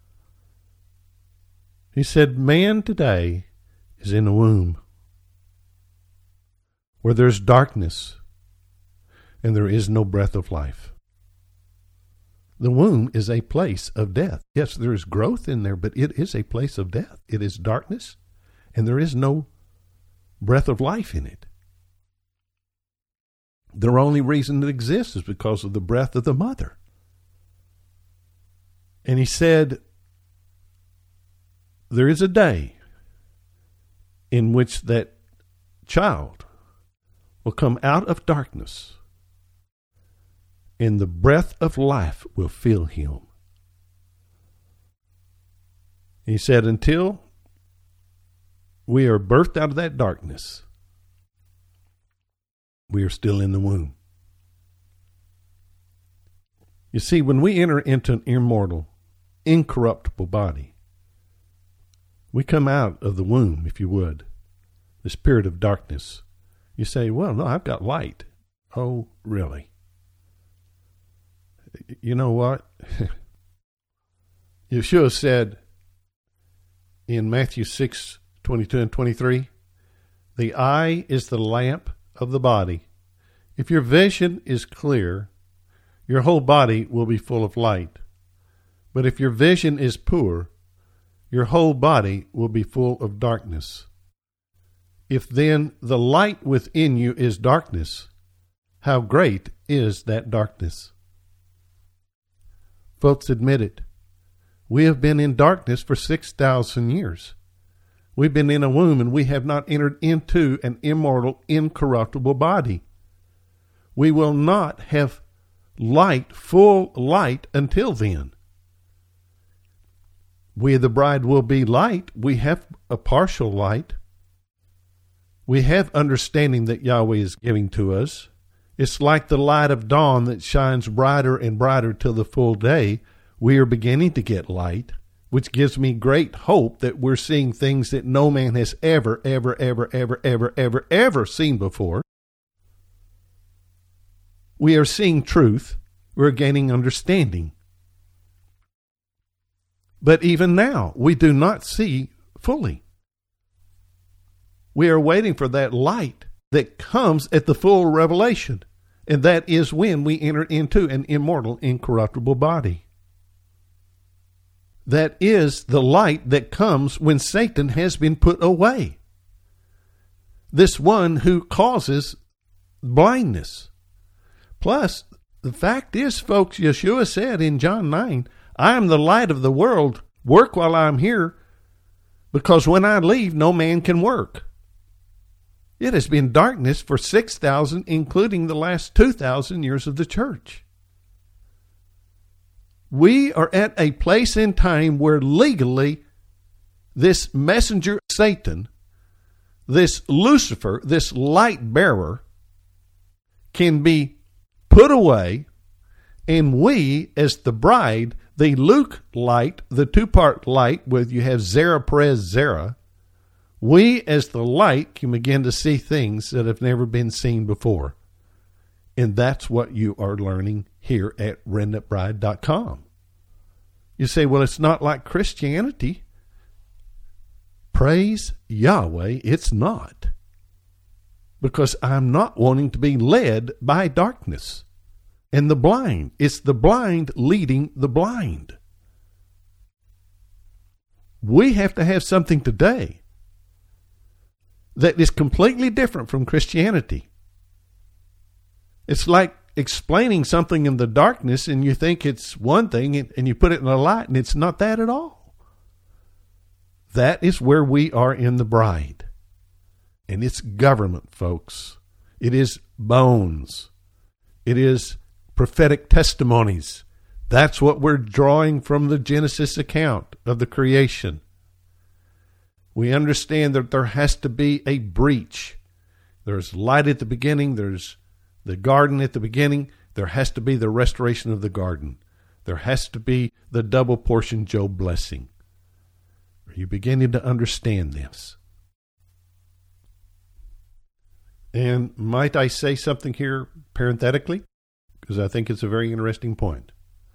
He said, man today is in a womb where there's darkness and there is no breath of life. The womb is a place of death. Yes, there is growth in there, but it is a place of death. It is darkness and there is no breath of life in it. The only reason it exists is because of the breath of the mother. And he said, there is a day in which that child will come out of darkness and the breath of life will fill him. He said, until we are birthed out of that darkness, we are still in the womb. You see, when we enter into an immortal, incorruptible body, we come out of the womb, if you would, the spirit of darkness. You say, well, no, I've got light. Oh, really? You know what? Yeshua said in Matthew six, twenty-two and twenty-three, the eye is the lamp of the body. If your vision is clear, your whole body will be full of light. But if your vision is poor, your whole body will be full of darkness. If then the light within you is darkness, how great is that darkness? Folks, admit it. We have been in darkness for six thousand years. We've been in a womb and we have not entered into an immortal, incorruptible body. We will not have light, full light until then. We, the bride, will be light. We have a partial light. We have understanding that Yahweh is giving to us. It's like the light of dawn that shines brighter and brighter till the full day. We are beginning to get light, which gives me great hope that we're seeing things that no man has ever, ever, ever, ever, ever, ever, ever seen before. We are seeing truth. We're gaining understanding. But even now, we do not see fully. We are waiting for that light that comes at the full revelation, and that is when we enter into an immortal, incorruptible body. That is the light that comes when Satan has been put away. This one who causes blindness. Plus, the fact is, folks, Yeshua said in John nine, I am the light of the world. Work while I'm here, because when I leave, no man can work. It has been darkness for six thousand, including the last two thousand years of the church. We are at a place in time where legally this messenger Satan, this Lucifer, this light bearer, can be put away, and we, as the bride, the Luke light, the two-part light, where you have Zera, Perez, Zera, we, as the light, can begin to see things that have never been seen before. And that's what you are learning here at remnant bride dot com. You say, well, it's not like Christianity. Praise Yahweh, it's not. Because I'm not wanting to be led by darkness and the blind. It's the blind leading the blind. We have to have something today that is completely different from Christianity. It's like explaining something in the darkness and you think it's one thing and you put it in the light and it's not that at all. That is where we are in the bride. And it's government, folks. It is bones. It is prophetic testimonies. That's what we're drawing from the Genesis account of the creation. We understand that there has to be a breach. There's light at the beginning. There's the garden at the beginning. There has to be the restoration of the garden. There has to be the double portion Job blessing. Are you beginning to understand this? And might I say something here parenthetically? Because I think it's a very interesting point.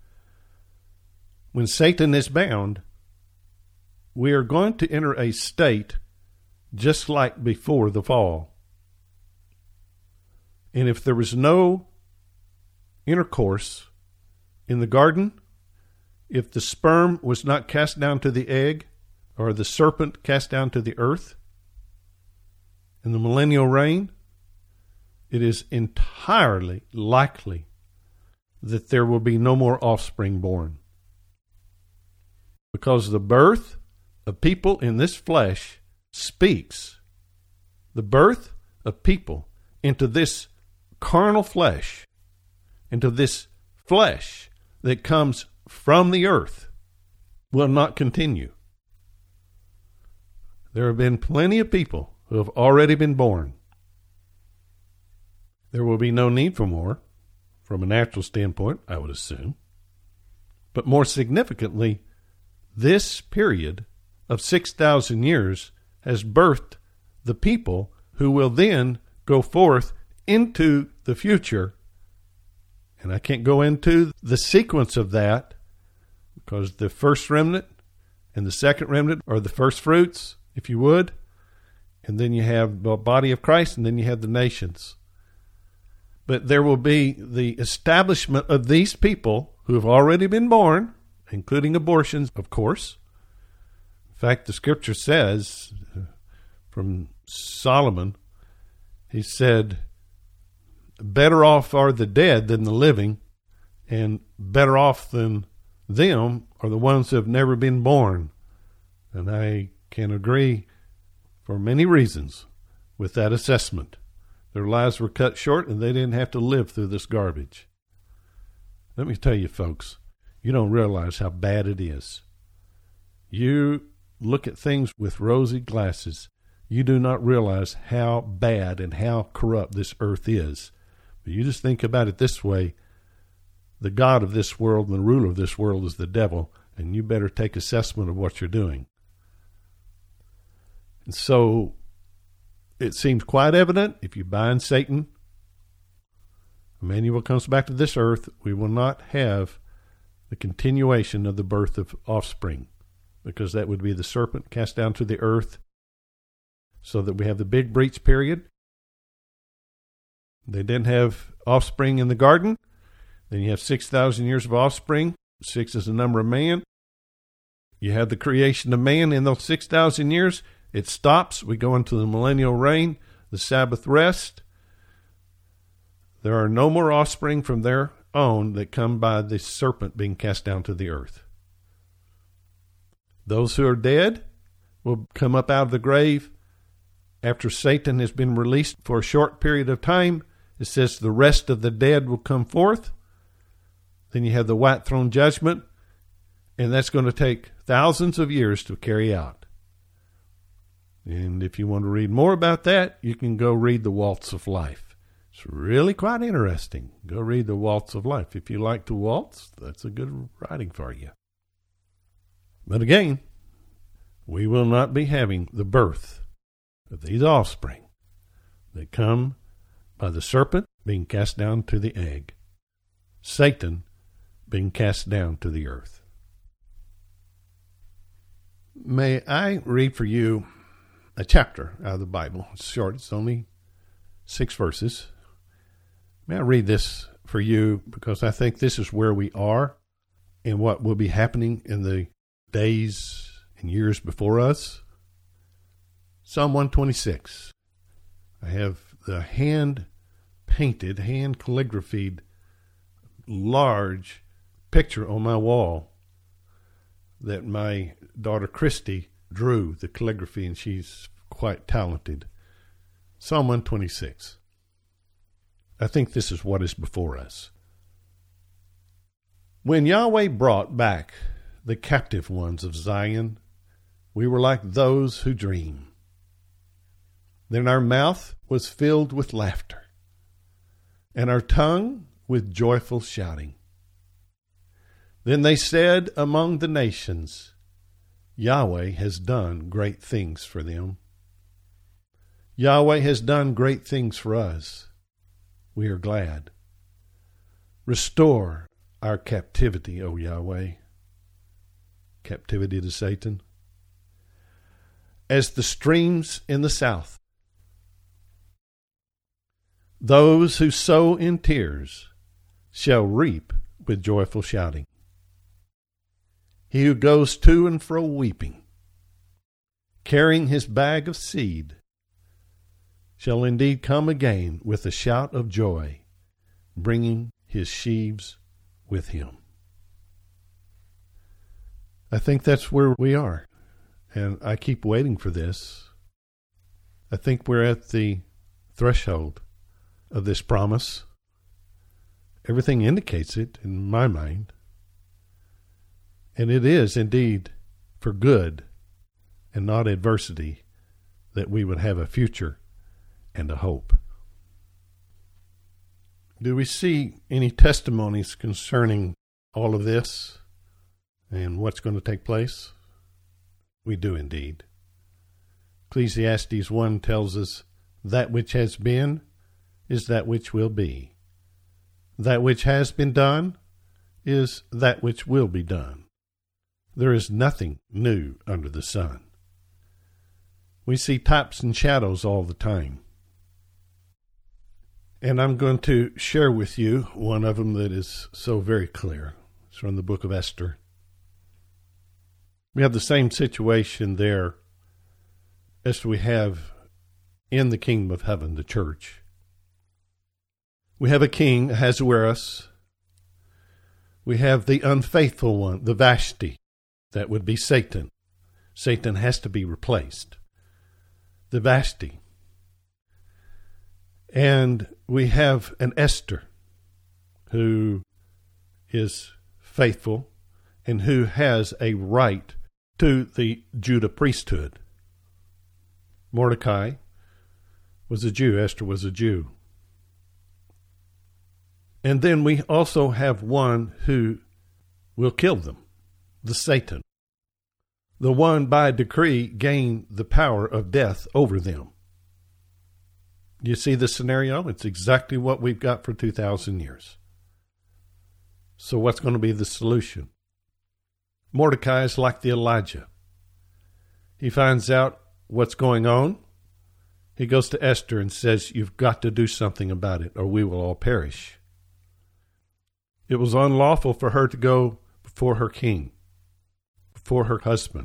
When Satan is bound, we are going to enter a state just like before the fall. And if there was no intercourse in the garden, if the sperm was not cast down to the egg, or the serpent cast down to the earth, in the millennial reign, it is entirely likely that there will be no more offspring born. Because the birth of people in this flesh speaks. The birth of people into this carnal flesh, into this flesh that comes from the earth, will not continue. There have been plenty of people who have already been born. There will be no need for more, from a natural standpoint, I would assume. But more significantly, this period of six thousand years has birthed the people who will then go forth into the future. And I can't go into the sequence of that because the first remnant and the second remnant are the first fruits, if you would. And then you have the body of Christ, and then you have the nations. But there will be the establishment of these people who have already been born, including abortions, of course. In fact, the scripture says from Solomon, he said, better off are the dead than the living, and better off than them are the ones who have never been born. And I can agree for many reasons with that assessment. Their lives were cut short, and they didn't have to live through this garbage. Let me tell you, folks, you don't realize how bad it is. You look at things with rosy glasses. You do not realize how bad and how corrupt this earth is. But you just think about it this way. The God of this world and the ruler of this world is the devil, and you better take assessment of what you're doing. And so it seems quite evident, if you bind Satan, Emmanuel comes back to this earth, we will not have the continuation of the birth of offspring, because that would be the serpent cast down to the earth, so that we have the big breach period. They didn't have offspring in the garden. Then you have six thousand years of offspring. Six is the number of man. You have the creation of man in those six thousand years. It stops. We go into the millennial reign, the Sabbath rest. There are no more offspring from their own that come by the serpent being cast down to the earth. Those who are dead will come up out of the grave after Satan has been released for a short period of time. It says the rest of the dead will come forth. Then you have the white throne judgment, and that's going to take thousands of years to carry out. And if you want to read more about that, you can go read The Waltz of Life. It's really quite interesting. Go read The Waltz of Life. If you like to waltz, that's a good writing for you. But again, we will not be having the birth of these offspring that come by the serpent being cast down to the egg, Satan being cast down to the earth. May I read for you a chapter out of the Bible? It's short. It's only six verses. May I read this for you because I think this is where we are and what will be happening in the days and years before us. Psalm one twenty-six. I have the hand-painted, hand-calligraphied, large picture on my wall that my daughter Christy drew the calligraphy, and she's quite talented. Psalm one twenty-six. I think this is what is before us. When Yahweh brought back the captive ones of Zion, we were like those who dream. Then our mouth was filled with laughter, and our tongue with joyful shouting. Then they said among the nations, Yahweh has done great things for them. Yahweh has done great things for us. We are glad. Restore our captivity, O Yahweh. Captivity to Satan. As the streams in the south. Those who sow in tears shall reap with joyful shouting. He who goes to and fro weeping, carrying his bag of seed, shall indeed come again with a shout of joy, bringing his sheaves with him. I think that's where we are. And I keep waiting for this. I think we're at the threshold of this promise. Everything indicates it in my mind. And it is indeed for good and not adversity that we would have a future and a hope. Do we see any testimonies concerning all of this and what's going to take place? We do indeed. Ecclesiastes one tells us, that which has been is that which will be. That which has been done is that which will be done. There is nothing new under the sun. We see types and shadows all the time. And I'm going to share with you one of them that is so very clear. It's from the book of Esther. We have the same situation there as we have in the kingdom of heaven, the church. We have a king, Ahasuerus. We have the unfaithful one, the Vashti. That would be Satan. Satan has to be replaced. The Vashti. And we have an Esther who is faithful and who has a right to the Judah priesthood. Mordecai was a Jew. Esther was a Jew. And then we also have one who will kill them, the Satan. The one by decree gained the power of death over them. You see the scenario? It's exactly what we've got for two thousand years. So what's going to be the solution? Mordecai is like the Elijah. He finds out what's going on. He goes to Esther and says, you've got to do something about it or we will all perish. It was unlawful for her to go before her king, before her husband.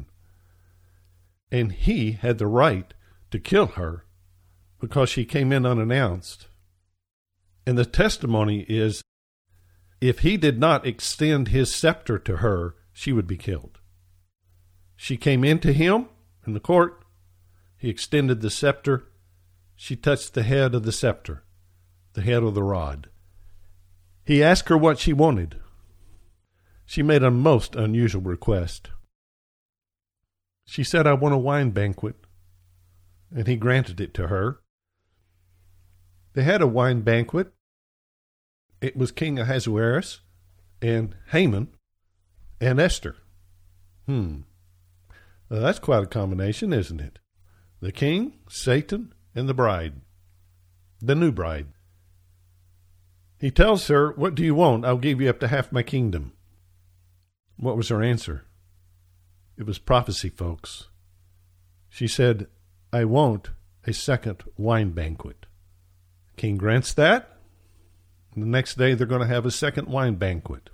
And he had the right to kill her because she came in unannounced. And the testimony is, if he did not extend his scepter to her, she would be killed. She came into him in the court. He extended the scepter. She touched the head of the scepter, the head of the rod. He asked her what she wanted. She made a most unusual request. She said, I want a wine banquet. And he granted it to her. They had a wine banquet. It was King Ahasuerus and Haman and Esther. Hmm. Well, that's quite a combination, isn't it? The king, Satan, and the bride. The new bride. He tells her, what do you want? I'll give you up to half my kingdom. What was her answer? It was prophecy, folks. She said, I want a second wine banquet. King grants that. And the next day they're going to have a second wine banquet.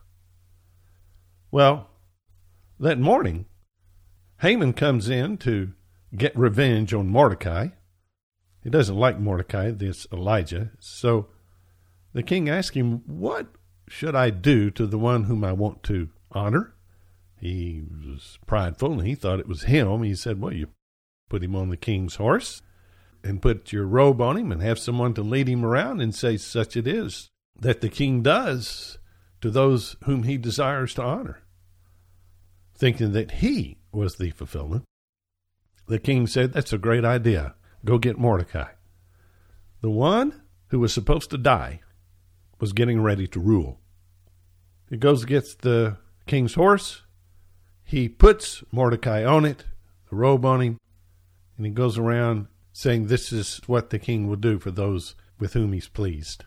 Well, that morning, Haman comes in to get revenge on Mordecai. He doesn't like Mordecai, this Elijah. So the king asked him, what should I do to the one whom I want to honor? He was prideful, and he thought it was him. He said, well, you put him on the king's horse and put your robe on him and have someone to lead him around and say, such it is that the king does to those whom he desires to honor. Thinking that he was the fulfillment, the king said, that's a great idea. Go get Mordecai. The one who was supposed to die was getting ready to rule. He goes and gets the king's horse. He puts Mordecai on it, the robe on him, and he goes around saying this is what the king will do for those with whom he's pleased.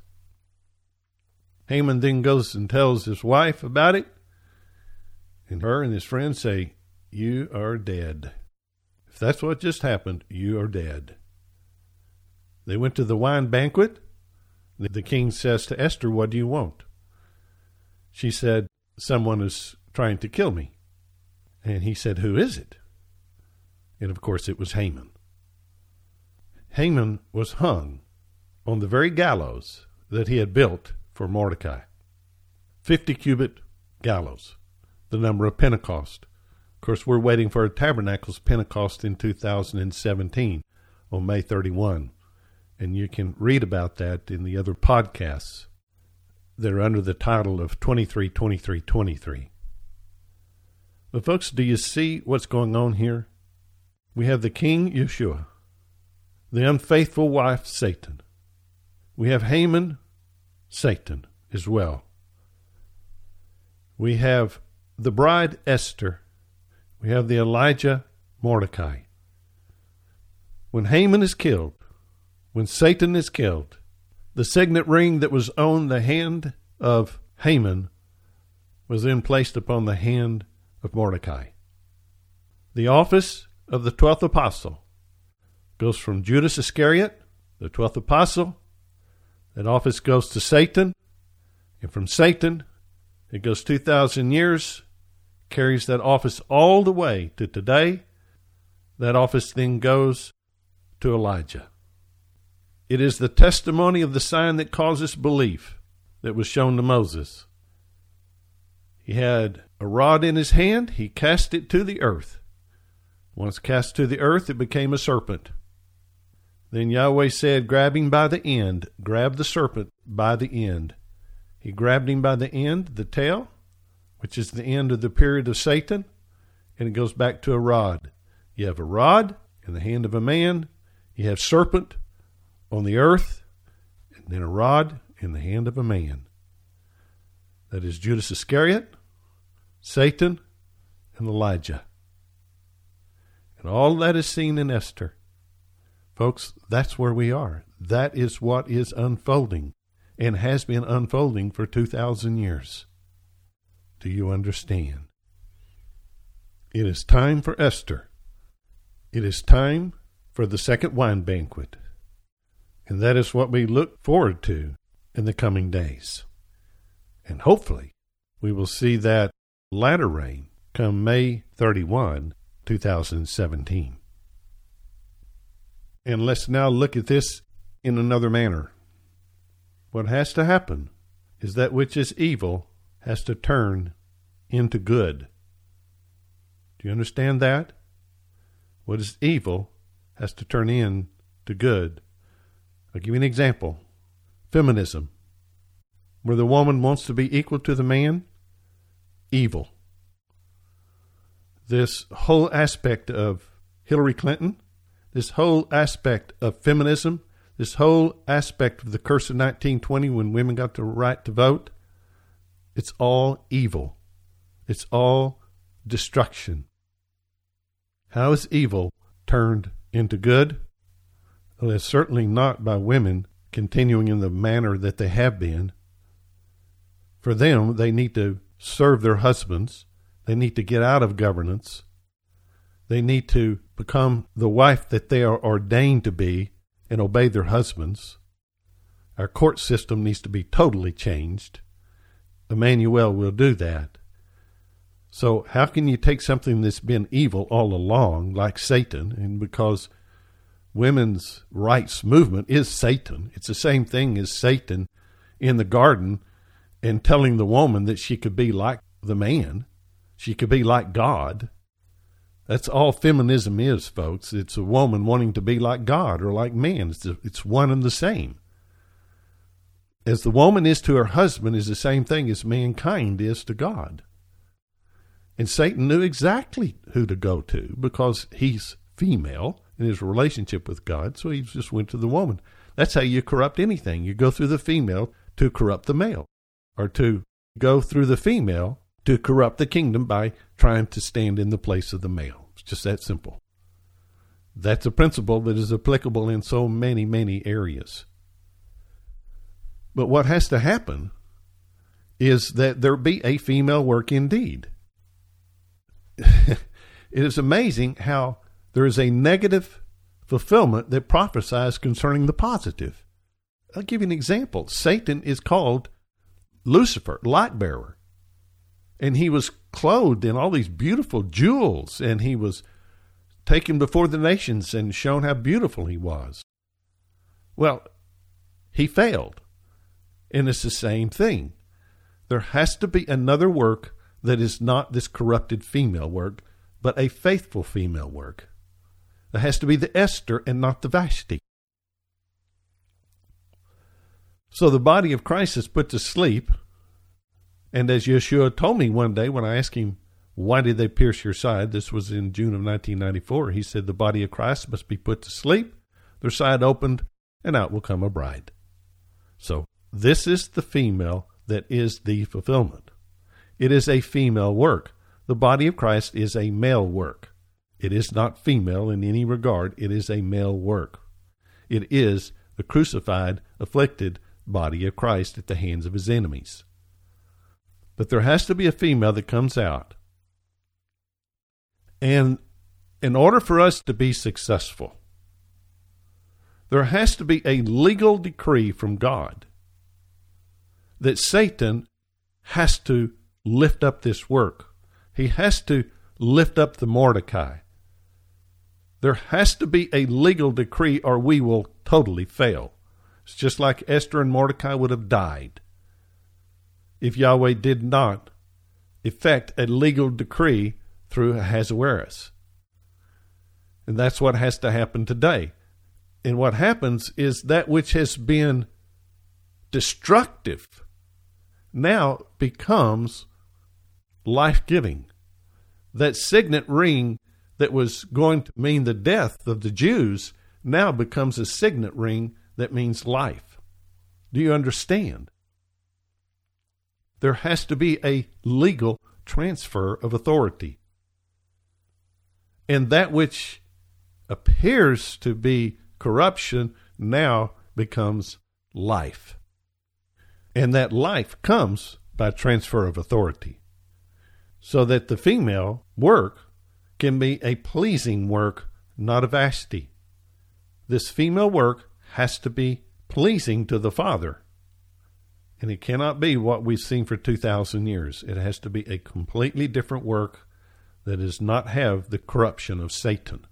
Haman then goes and tells his wife about it, and her and his friends say, you are dead. If that's what just happened, you are dead. They went to the wine banquet. The king says to Esther, what do you want? She said, someone is trying to kill me. And he said, who is it? And of course it was Haman. Haman was hung on the very gallows that he had built for Mordecai. Fifty cubit gallows, the number of Pentecost. Of course, we're waiting for a Tabernacles Pentecost in two thousand seventeen on May thirty-first. And you can read about that in the other podcasts that are under the title of twenty-three twenty-three twenty-three. But folks, do you see what's going on here? We have the king, Yeshua, the unfaithful wife, Satan. We have Haman, Satan, as well. We have the bride, Esther. We have the Elijah, Mordecai. When Haman is killed, when Satan is killed, the signet ring that was on the hand of Haman was then placed upon the hand of Mordecai. The office of the twelfth apostle goes from Judas Iscariot, the twelfth apostle. That office goes to Satan, and from Satan, it goes two thousand years, carries that office all the way to today. That office then goes to Elijah. It is the testimony of the sign that causes belief that was shown to Moses. He had a rod in his hand. He cast it to the earth. Once cast to the earth, it became a serpent. Then Yahweh said, grab him by the end. Grab the serpent by the end. He grabbed him by the end, the tail, which is the end of the period of Satan, and it goes back to a rod. You have a rod in the hand of a man. You have serpent on the earth, and then a rod in the hand of a man. That is Judas Iscariot, Satan, and Elijah. And all that is seen in Esther. Folks, that's where we are. That is what is unfolding and has been unfolding for two thousand years. Do you understand? It is time for Esther. It is time for the second wine banquet. And that is what we look forward to in the coming days. And hopefully we will see that latter rain come May thirty-first, two thousand seventeen. And let's now look at this in another manner. What has to happen is that which is evil has to turn into good. Do you understand that? What is evil has to turn into good. I'll give you an example. Feminism. Where the woman wants to be equal to the man, evil. This whole aspect of Hillary Clinton, this whole aspect of feminism, this whole aspect of the curse of nineteen twenty when women got the right to vote, it's all evil. It's all destruction. How is evil turned into good? Well, it's certainly not by women continuing in the manner that they have been. For them, they need to serve their husbands. They need to get out of governance. They need to become the wife that they are ordained to be and obey their husbands. Our court system needs to be totally changed. Emmanuel will do that. So how can you take something that's been evil all along, like Satan, and because women's rights movement is Satan, it's the same thing as Satan in the garden and telling the woman that she could be like the man, she could be like God. That's all feminism is, folks. It's a woman wanting to be like God or like man. It's, a, it's one and the same. As the woman is to her husband is the same thing as mankind is to God. And Satan knew exactly who to go to because he's female in his relationship with God, so he just went to the woman. That's how you corrupt anything. You go through the female to corrupt the male, or to go through the female to corrupt the kingdom by trying to stand in the place of the male. It's just that simple. That's a principle that is applicable in so many, many areas. But what has to happen is that there be a female work indeed. It is amazing how there is a negative fulfillment that prophesies concerning the positive. I'll give you an example. Satan is called Lucifer, light bearer. And he was clothed in all these beautiful jewels, and he was taken before the nations and shown how beautiful he was. Well, he failed. And it's the same thing. There has to be another work that is not this corrupted female work, but a faithful female work. It has to be the Esther and not the Vashti. So the body of Christ is put to sleep. And as Yeshua told me one day when I asked him, why did they pierce your side? This was in June of nineteen ninety-four. He said, the body of Christ must be put to sleep, their side opened, and out will come a bride. So this is the female that is the fulfillment. It is a female work. The body of Christ is a male work. It is not female in any regard. It is a male work. It is the crucified, afflicted body of Christ at the hands of his enemies. But there has to be a female that comes out. And in order for us to be successful, there has to be a legal decree from God that Satan has to lift up this work. He has to lift up the Mordecai. There has to be a legal decree or we will totally fail. It's just like Esther and Mordecai would have died if Yahweh did not effect a legal decree through Ahasuerus. And that's what has to happen today. And what happens is that which has been destructive now becomes life-giving. That signet ring that was going to mean the death of the Jews now becomes a signet ring that means life. Do you understand? There has to be a legal transfer of authority. And that which appears to be corruption now becomes life. And that life comes by transfer of authority. So that the female work can be a pleasing work, not a Vashti. This female work has to be pleasing to the Father. And it cannot be what we've seen for two thousand years. It has to be a completely different work that does not have the corruption of Satan.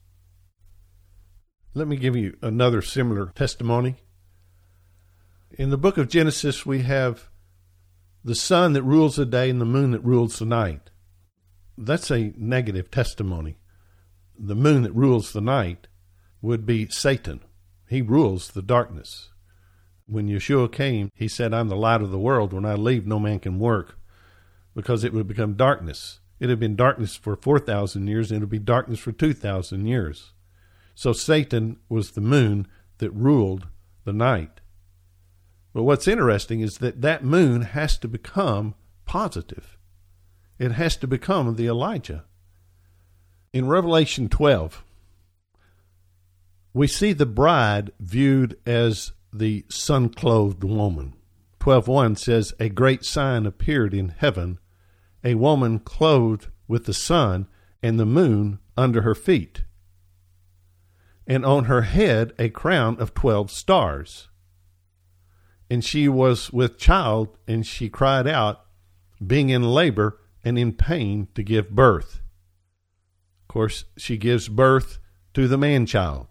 Let me give you another similar testimony. In the book of Genesis, we have the sun that rules the day and the moon that rules the night. That's a negative testimony. The moon that rules the night would be Satan. He rules the darkness. When Yeshua came, he said, I'm the light of the world. When I leave, no man can work, because it would become darkness. It had been darkness for four thousand years, and it would be darkness for two thousand years. So Satan was the moon that ruled the night. But what's interesting is that that moon has to become positive. It has to become the Elijah. In Revelation twelve, we see the bride viewed as the sun-clothed woman. twelve one says, a great sign appeared in heaven, a woman clothed with the sun and the moon under her feet, and on her head a crown of twelve stars. And she was with child, and she cried out, being in labor and in pain to give birth. Of course, she gives birth to the man-child.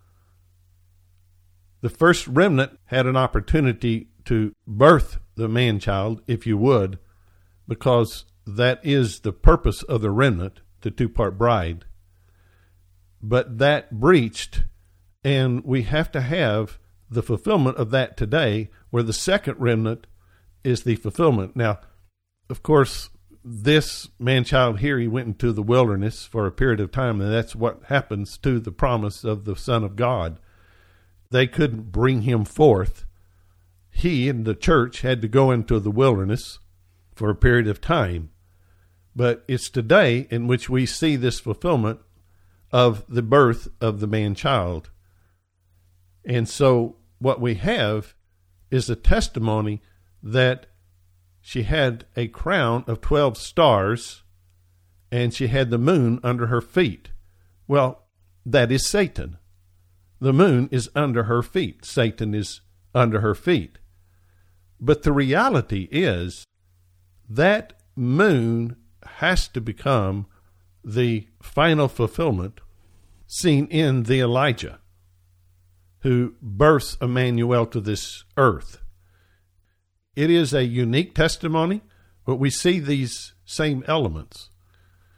The first remnant had an opportunity to birth the man-child, if you would, because that is the purpose of the remnant, the two-part bride. But that breached, and we have to have the fulfillment of that today, where the second remnant is the fulfillment. Now, of course, this man-child here, he went into the wilderness for a period of time, and that's what happens to the promise of the Son of God. They couldn't bring him forth. He and the church had to go into the wilderness for a period of time. But it's today in which we see this fulfillment of the birth of the man-child. And so what we have is a testimony that she had a crown of twelve stars and she had the moon under her feet. Well, that is Satan. The moon is under her feet. Satan is under her feet. But the reality is that moon has to become the final fulfillment seen in the Elijah, who births Emmanuel to this earth. It is a unique testimony, but we see these same elements.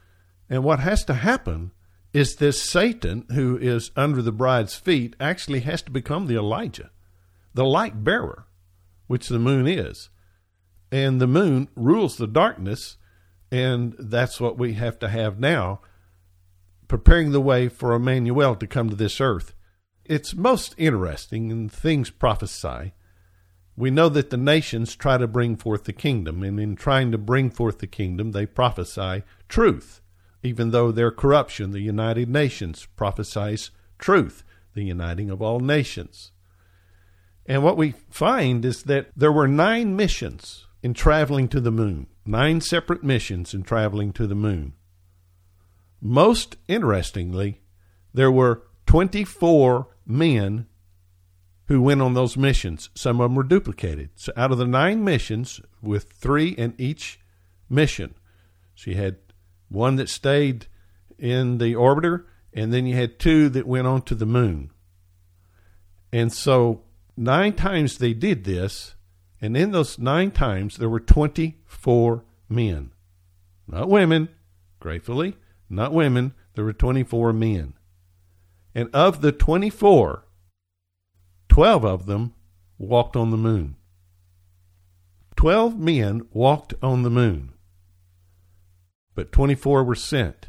And what has to happen is this Satan, who is under the bride's feet, actually has to become the Elijah, the light bearer, which the moon is. And the moon rules the darkness, and that's what we have to have now, preparing the way for Emmanuel to come to this earth. It's most interesting, and things prophesy. We know that the nations try to bring forth the kingdom, and in trying to bring forth the kingdom, they prophesy truth, even though their corruption, the United Nations, prophesies truth, the uniting of all nations. And what we find is that there were nine missions in traveling to the moon, nine separate missions in traveling to the moon. Most interestingly, there were twenty-four men who went on those missions. Some of them were duplicated. So out of the nine missions, with three in each mission, so you had one that stayed in the orbiter, and then you had two that went on to the moon. And so nine times they did this, and in those nine times there were twenty-four men. Not women, gratefully, not women. There were twenty-four men. And of the twenty-four, twelve of them walked on the moon. Twelve men walked on the moon, but twenty-four were sent.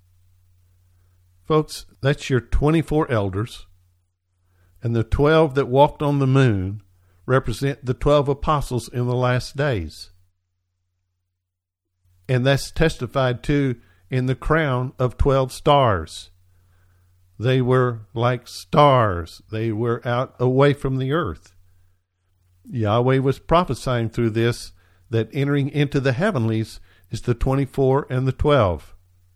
Folks, that's your twenty-four elders, and the twelve that walked on the moon represent the twelve apostles in the last days. And that's testified to in the crown of twelve stars. They were like stars. They were out away from the earth. Yahweh was prophesying through this that entering into the heavenlies is the twenty-four and the twelve.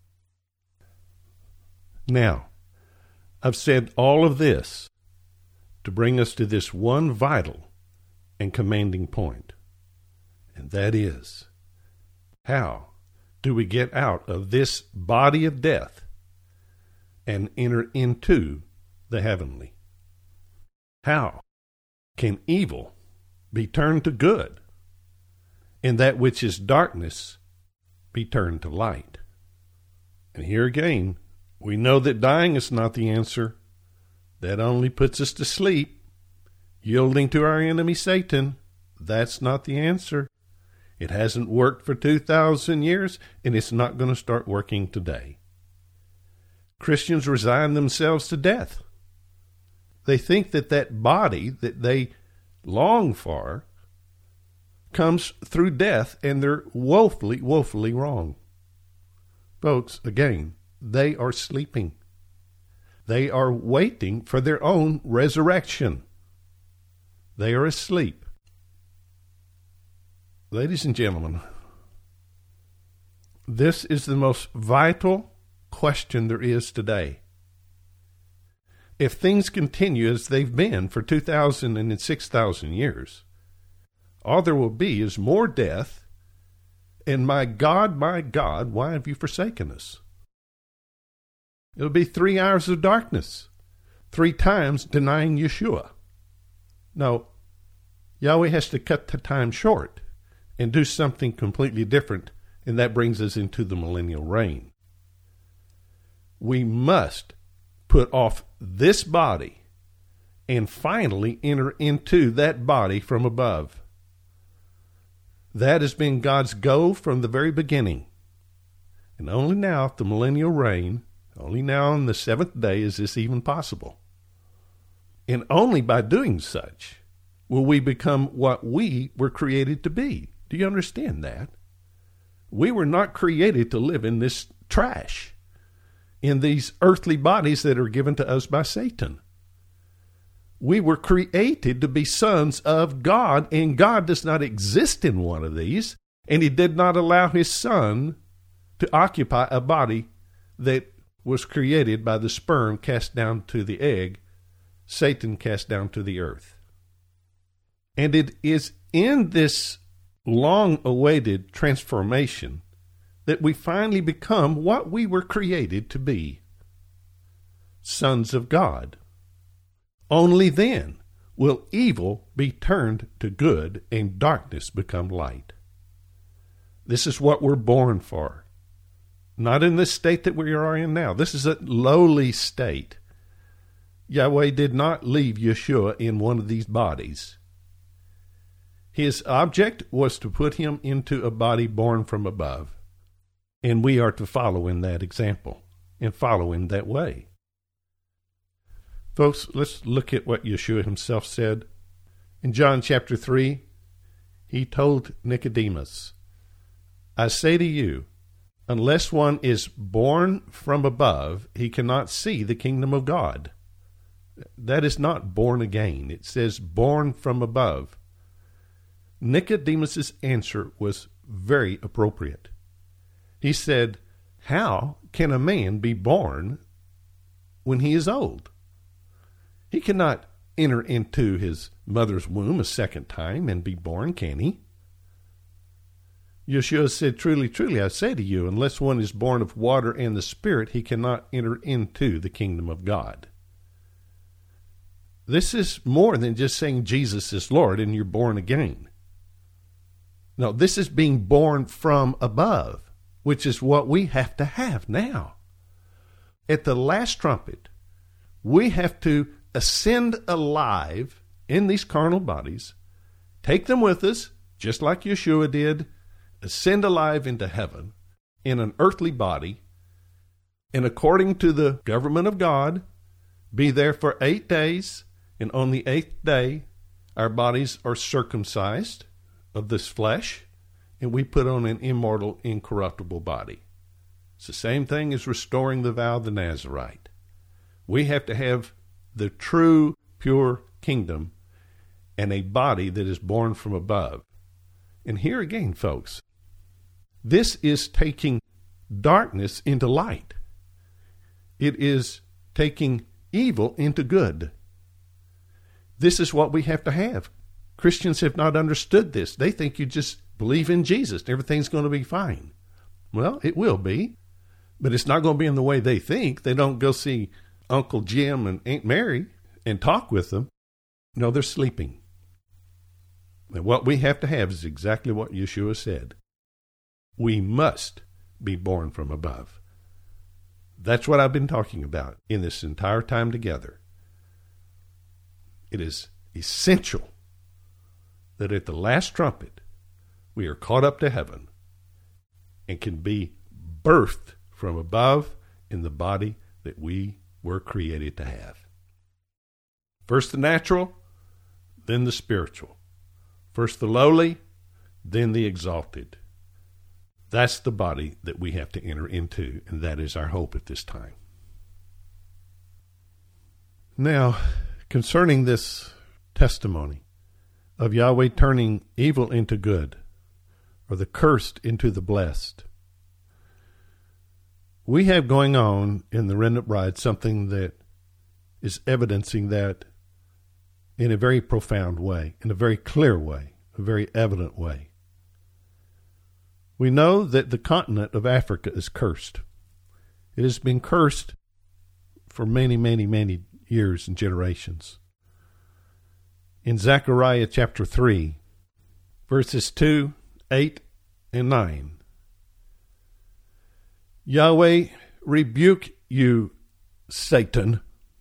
Now, I've said all of this to bring us to this one vital and commanding point, and that is, how do we get out of this body of death and enter into the heavenly? How can evil be turned to good, and that which is darkness be turned to light? And here again, we know that dying is not the answer. That only puts us to sleep. Yielding to our enemy Satan, that's not the answer. It hasn't worked for two thousand years, and it's not going to start working today. Christians resign themselves to death. They think that that body that they long for comes through death, and they're woefully, woefully wrong. Folks, again, they are sleeping. They are waiting for their own resurrection. They are asleep. Ladies and gentlemen, this is the most vital question there is today. If things continue as they've been for two thousand and six thousand years, all there will be is more death, and my God, my God, why have you forsaken us? It'll be three hours of darkness, three times denying Yeshua. No, Yahweh has to cut the time short and do something completely different, and that brings us into the millennial reign. We must put off this body and finally enter into that body from above. That has been God's goal from the very beginning. And only now, at the millennial reign, only now on the seventh day is this even possible. And only by doing such will we become what we were created to be. Do you understand that? We were not created to live in this trash, in these earthly bodies that are given to us by Satan. We were created to be sons of God, and God does not exist in one of these, and he did not allow his son to occupy a body that was created by the sperm cast down to the egg, Satan cast down to the earth. And it is in this long-awaited transformation that we finally become what we were created to be, sons of God. Only then will evil be turned to good and darkness become light. This is what we're born for. Not in this state that we are in now. This is a lowly state. Yahweh did not leave Yeshua in one of these bodies. His object was to put him into a body born from above. And we are to follow in that example and follow in that way. Folks, let's look at what Yeshua himself said. In John chapter three, he told Nicodemus, I say to you, unless one is born from above, he cannot see the kingdom of God. That is not born again. It says born from above. Nicodemus's answer was very appropriate. He said, how can a man be born when he is old? He cannot enter into his mother's womb a second time and be born, can he? Yeshua said, truly, truly, I say to you, unless one is born of water and the Spirit, he cannot enter into the kingdom of God. This is more than just saying Jesus is Lord and you're born again. No, this is being born from above, which is what we have to have now. At the last trumpet, we have to ascend alive in these carnal bodies, take them with us, just like Yeshua did, ascend alive into heaven in an earthly body, and according to the government of God, be there for eight days, and on the eighth day, our bodies are circumcised of this flesh, and we put on an immortal, incorruptible body. It's the same thing as restoring the vow of the Nazarite. We have to have the true, pure kingdom and a body that is born from above. And here again, folks, this is taking darkness into light. It is taking evil into good. This is what we have to have. Christians have not understood this. They think you just believe in Jesus. Everything's going to be fine. Well, it will be, but it's not going to be in the way they think. They don't go see Uncle Jim and Aunt Mary and talk with them. No, they're sleeping. And what we have to have is exactly what Yeshua said. We must be born from above. That's what I've been talking about in this entire time together. It is essential that at the last trumpet, we are caught up to heaven and can be birthed from above in the body that we were created to have. First the natural, then the spiritual. First the lowly, then the exalted. That's the body that we have to enter into, and that is our hope at this time. Now, concerning this testimony of Yahweh turning evil into good, or the cursed into the blessed, we have going on in the Remnant Bride something that is evidencing that in a very profound way, in a very clear way, a very evident way. We know that the continent of Africa is cursed. It has been cursed for many, many, many years and generations. In Zechariah chapter three, verses two, eight, and nine, Yahweh rebuke you, Satan.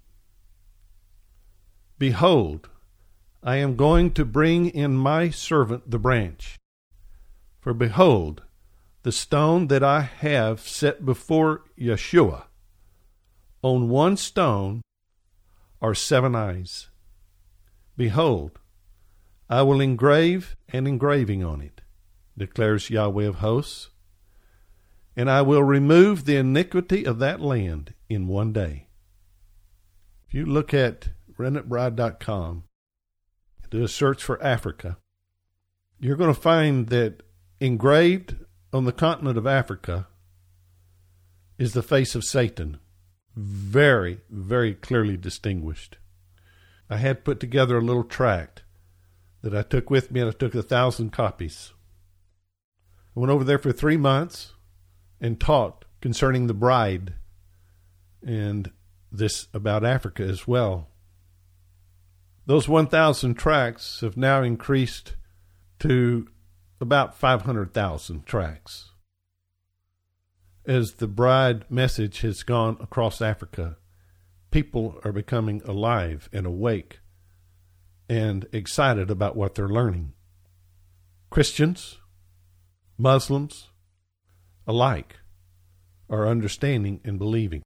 Behold, I am going to bring in my servant the branch. For behold, the stone that I have set before Yeshua, on one stone are seven eyes. Behold, I will engrave an engraving on it, declares Yahweh of hosts, and I will remove the iniquity of that land in one day. If you look at remnant bride dot com, do a search for Africa, you're going to find that engraved on the continent of Africa is the face of Satan, very, very clearly distinguished. I had put together a little tract that I took with me, and I took a thousand copies. I went over there for three months and taught concerning the bride and this about Africa as well. Those one thousand tracts have now increased to about five hundred thousand tracts. as the bride message has gone across Africa, people are becoming alive and awake and excited about what they're learning. Christians, Muslims, alike are understanding and believing.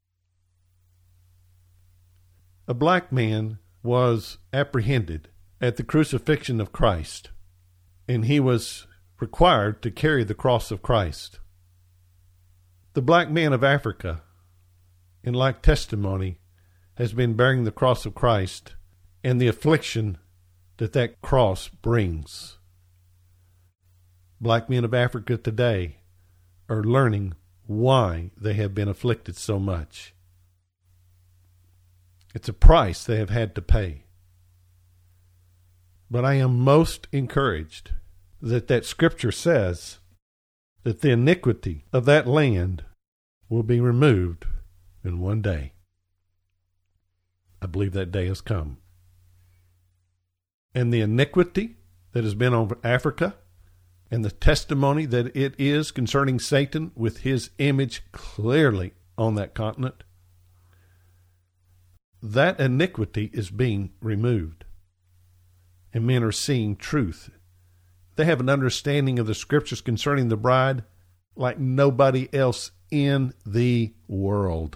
A black man was apprehended at the crucifixion of Christ, and he was required to carry the cross of Christ. The black man of Africa, in like testimony, has been bearing the cross of Christ and the affliction that that cross brings. Black men of Africa today are learning why they have been afflicted so much. It's a price they have had to pay. But I am most encouraged that that scripture says that the iniquity of that land will be removed in one day. I believe that day has come. And the iniquity that has been over Africa and the testimony that it is concerning Satan with his image clearly on that continent, that iniquity is being removed. And men are seeing truth. They have an understanding of the scriptures concerning the bride like nobody else in the world.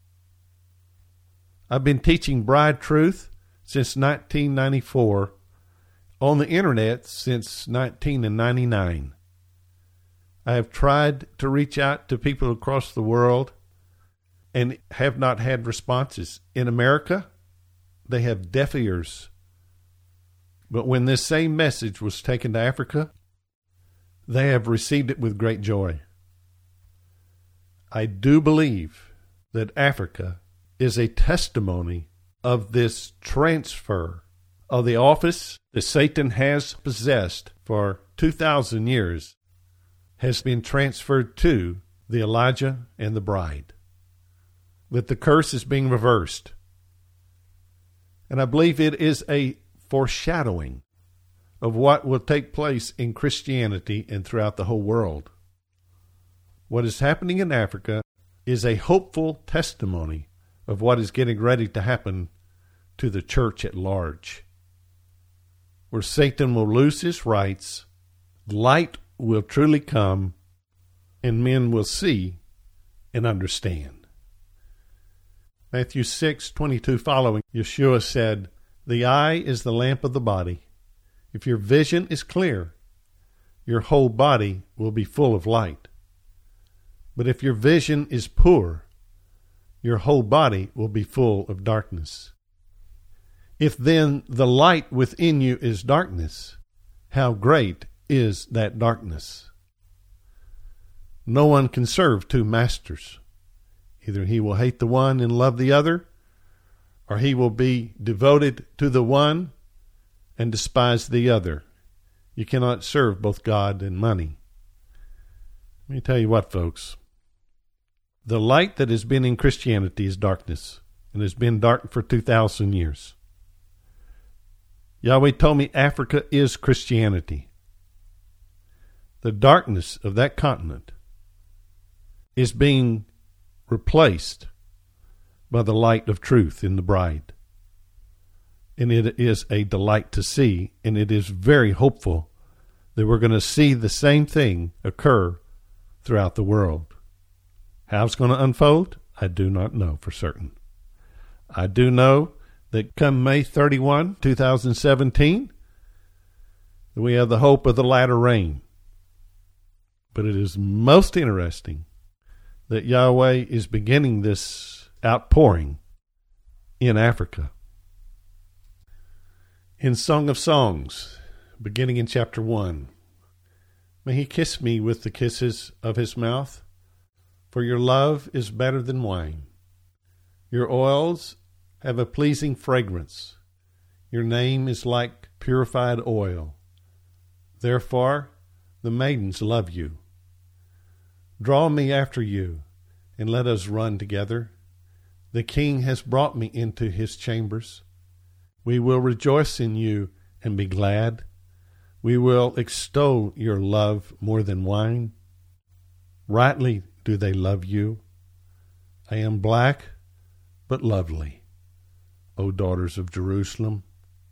I've been teaching bride truth since nineteen ninety-four, on the internet since nineteen ninety-nine. I have tried to reach out to people across the world and have not had responses. In America, they have deaf ears. But when this same message was taken to Africa, they have received it with great joy. I do believe that Africa is a testimony of this transfer of the office that Satan has possessed for two thousand years has been transferred to the Elijah and the bride. That the curse is being reversed. And I believe it is a foreshadowing of what will take place in Christianity and throughout the whole world. What is happening in Africa is a hopeful testimony of what is getting ready to happen to the church at large, where Satan will lose his rights, light will truly come, and men will see and understand. Matthew six twenty-two following, Yeshua said, "The eye is the lamp of the body. If your vision is clear, your whole body will be full of light. But if your vision is poor, your whole body will be full of darkness. If then the light within you is darkness, how great is that darkness? No one can serve two masters. Either he will hate the one and love the other, or he will be devoted to the one and despise the other. You cannot serve both God and money." Let me tell you what, folks. The light that has been in Christianity is darkness, and has been dark for two thousand years. Yahweh told me Africa is Christianity. The darkness of that continent is being replaced by the light of truth in the bride. And it is a delight to see, and it is very hopeful that we're going to see the same thing occur throughout the world. How it's going to unfold, I do not know for certain. I do know that come May thirty-first, twenty seventeen, we have the hope of the latter rain. But it is most interesting that Yahweh is beginning this outpouring in Africa. In Song of Songs, beginning in chapter one, "May he kiss me with the kisses of his mouth, for your love is better than wine. Your oils have a pleasing fragrance. Your name is like purified oil. Therefore the maidens love you. Draw me after you, and let us run together. The king has brought me into his chambers. We will rejoice in you and be glad. We will extol your love more than wine. Rightly do they love you. I am black, but lovely, O daughters of Jerusalem.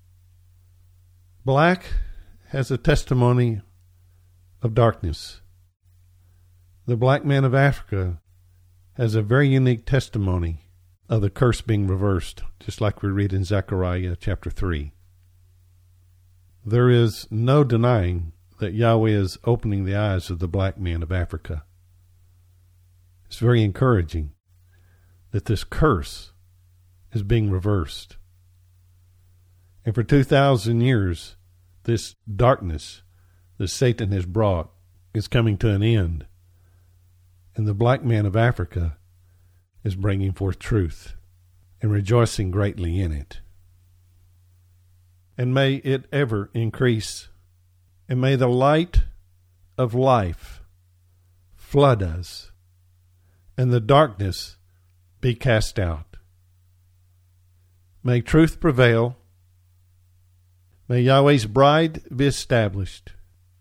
Black has a testimony of darkness. The black man of Africa has a very unique testimony of the curse being reversed, just like we read in Zechariah chapter three. There is no denying that Yahweh is opening the eyes of the black man of Africa. It's very encouraging that this curse is being reversed. And for two thousand years, this darkness that Satan has brought is coming to an end. And the black man of Africa is bringing forth truth and rejoicing greatly in it. And may it ever increase. And may the light of life flood us, and the darkness be cast out. May truth prevail. May Yahweh's bride be established.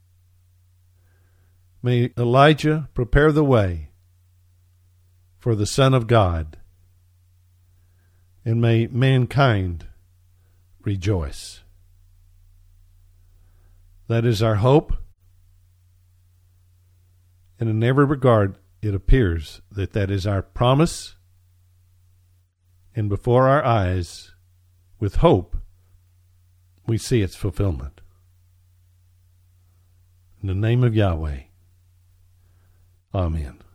May Elijah prepare the way for the Son of God. And may mankind rejoice. That is our hope. And in every regard, it appears that that is our promise. And before our eyes, with hope, we see its fulfillment. In the name of Yahweh, amen.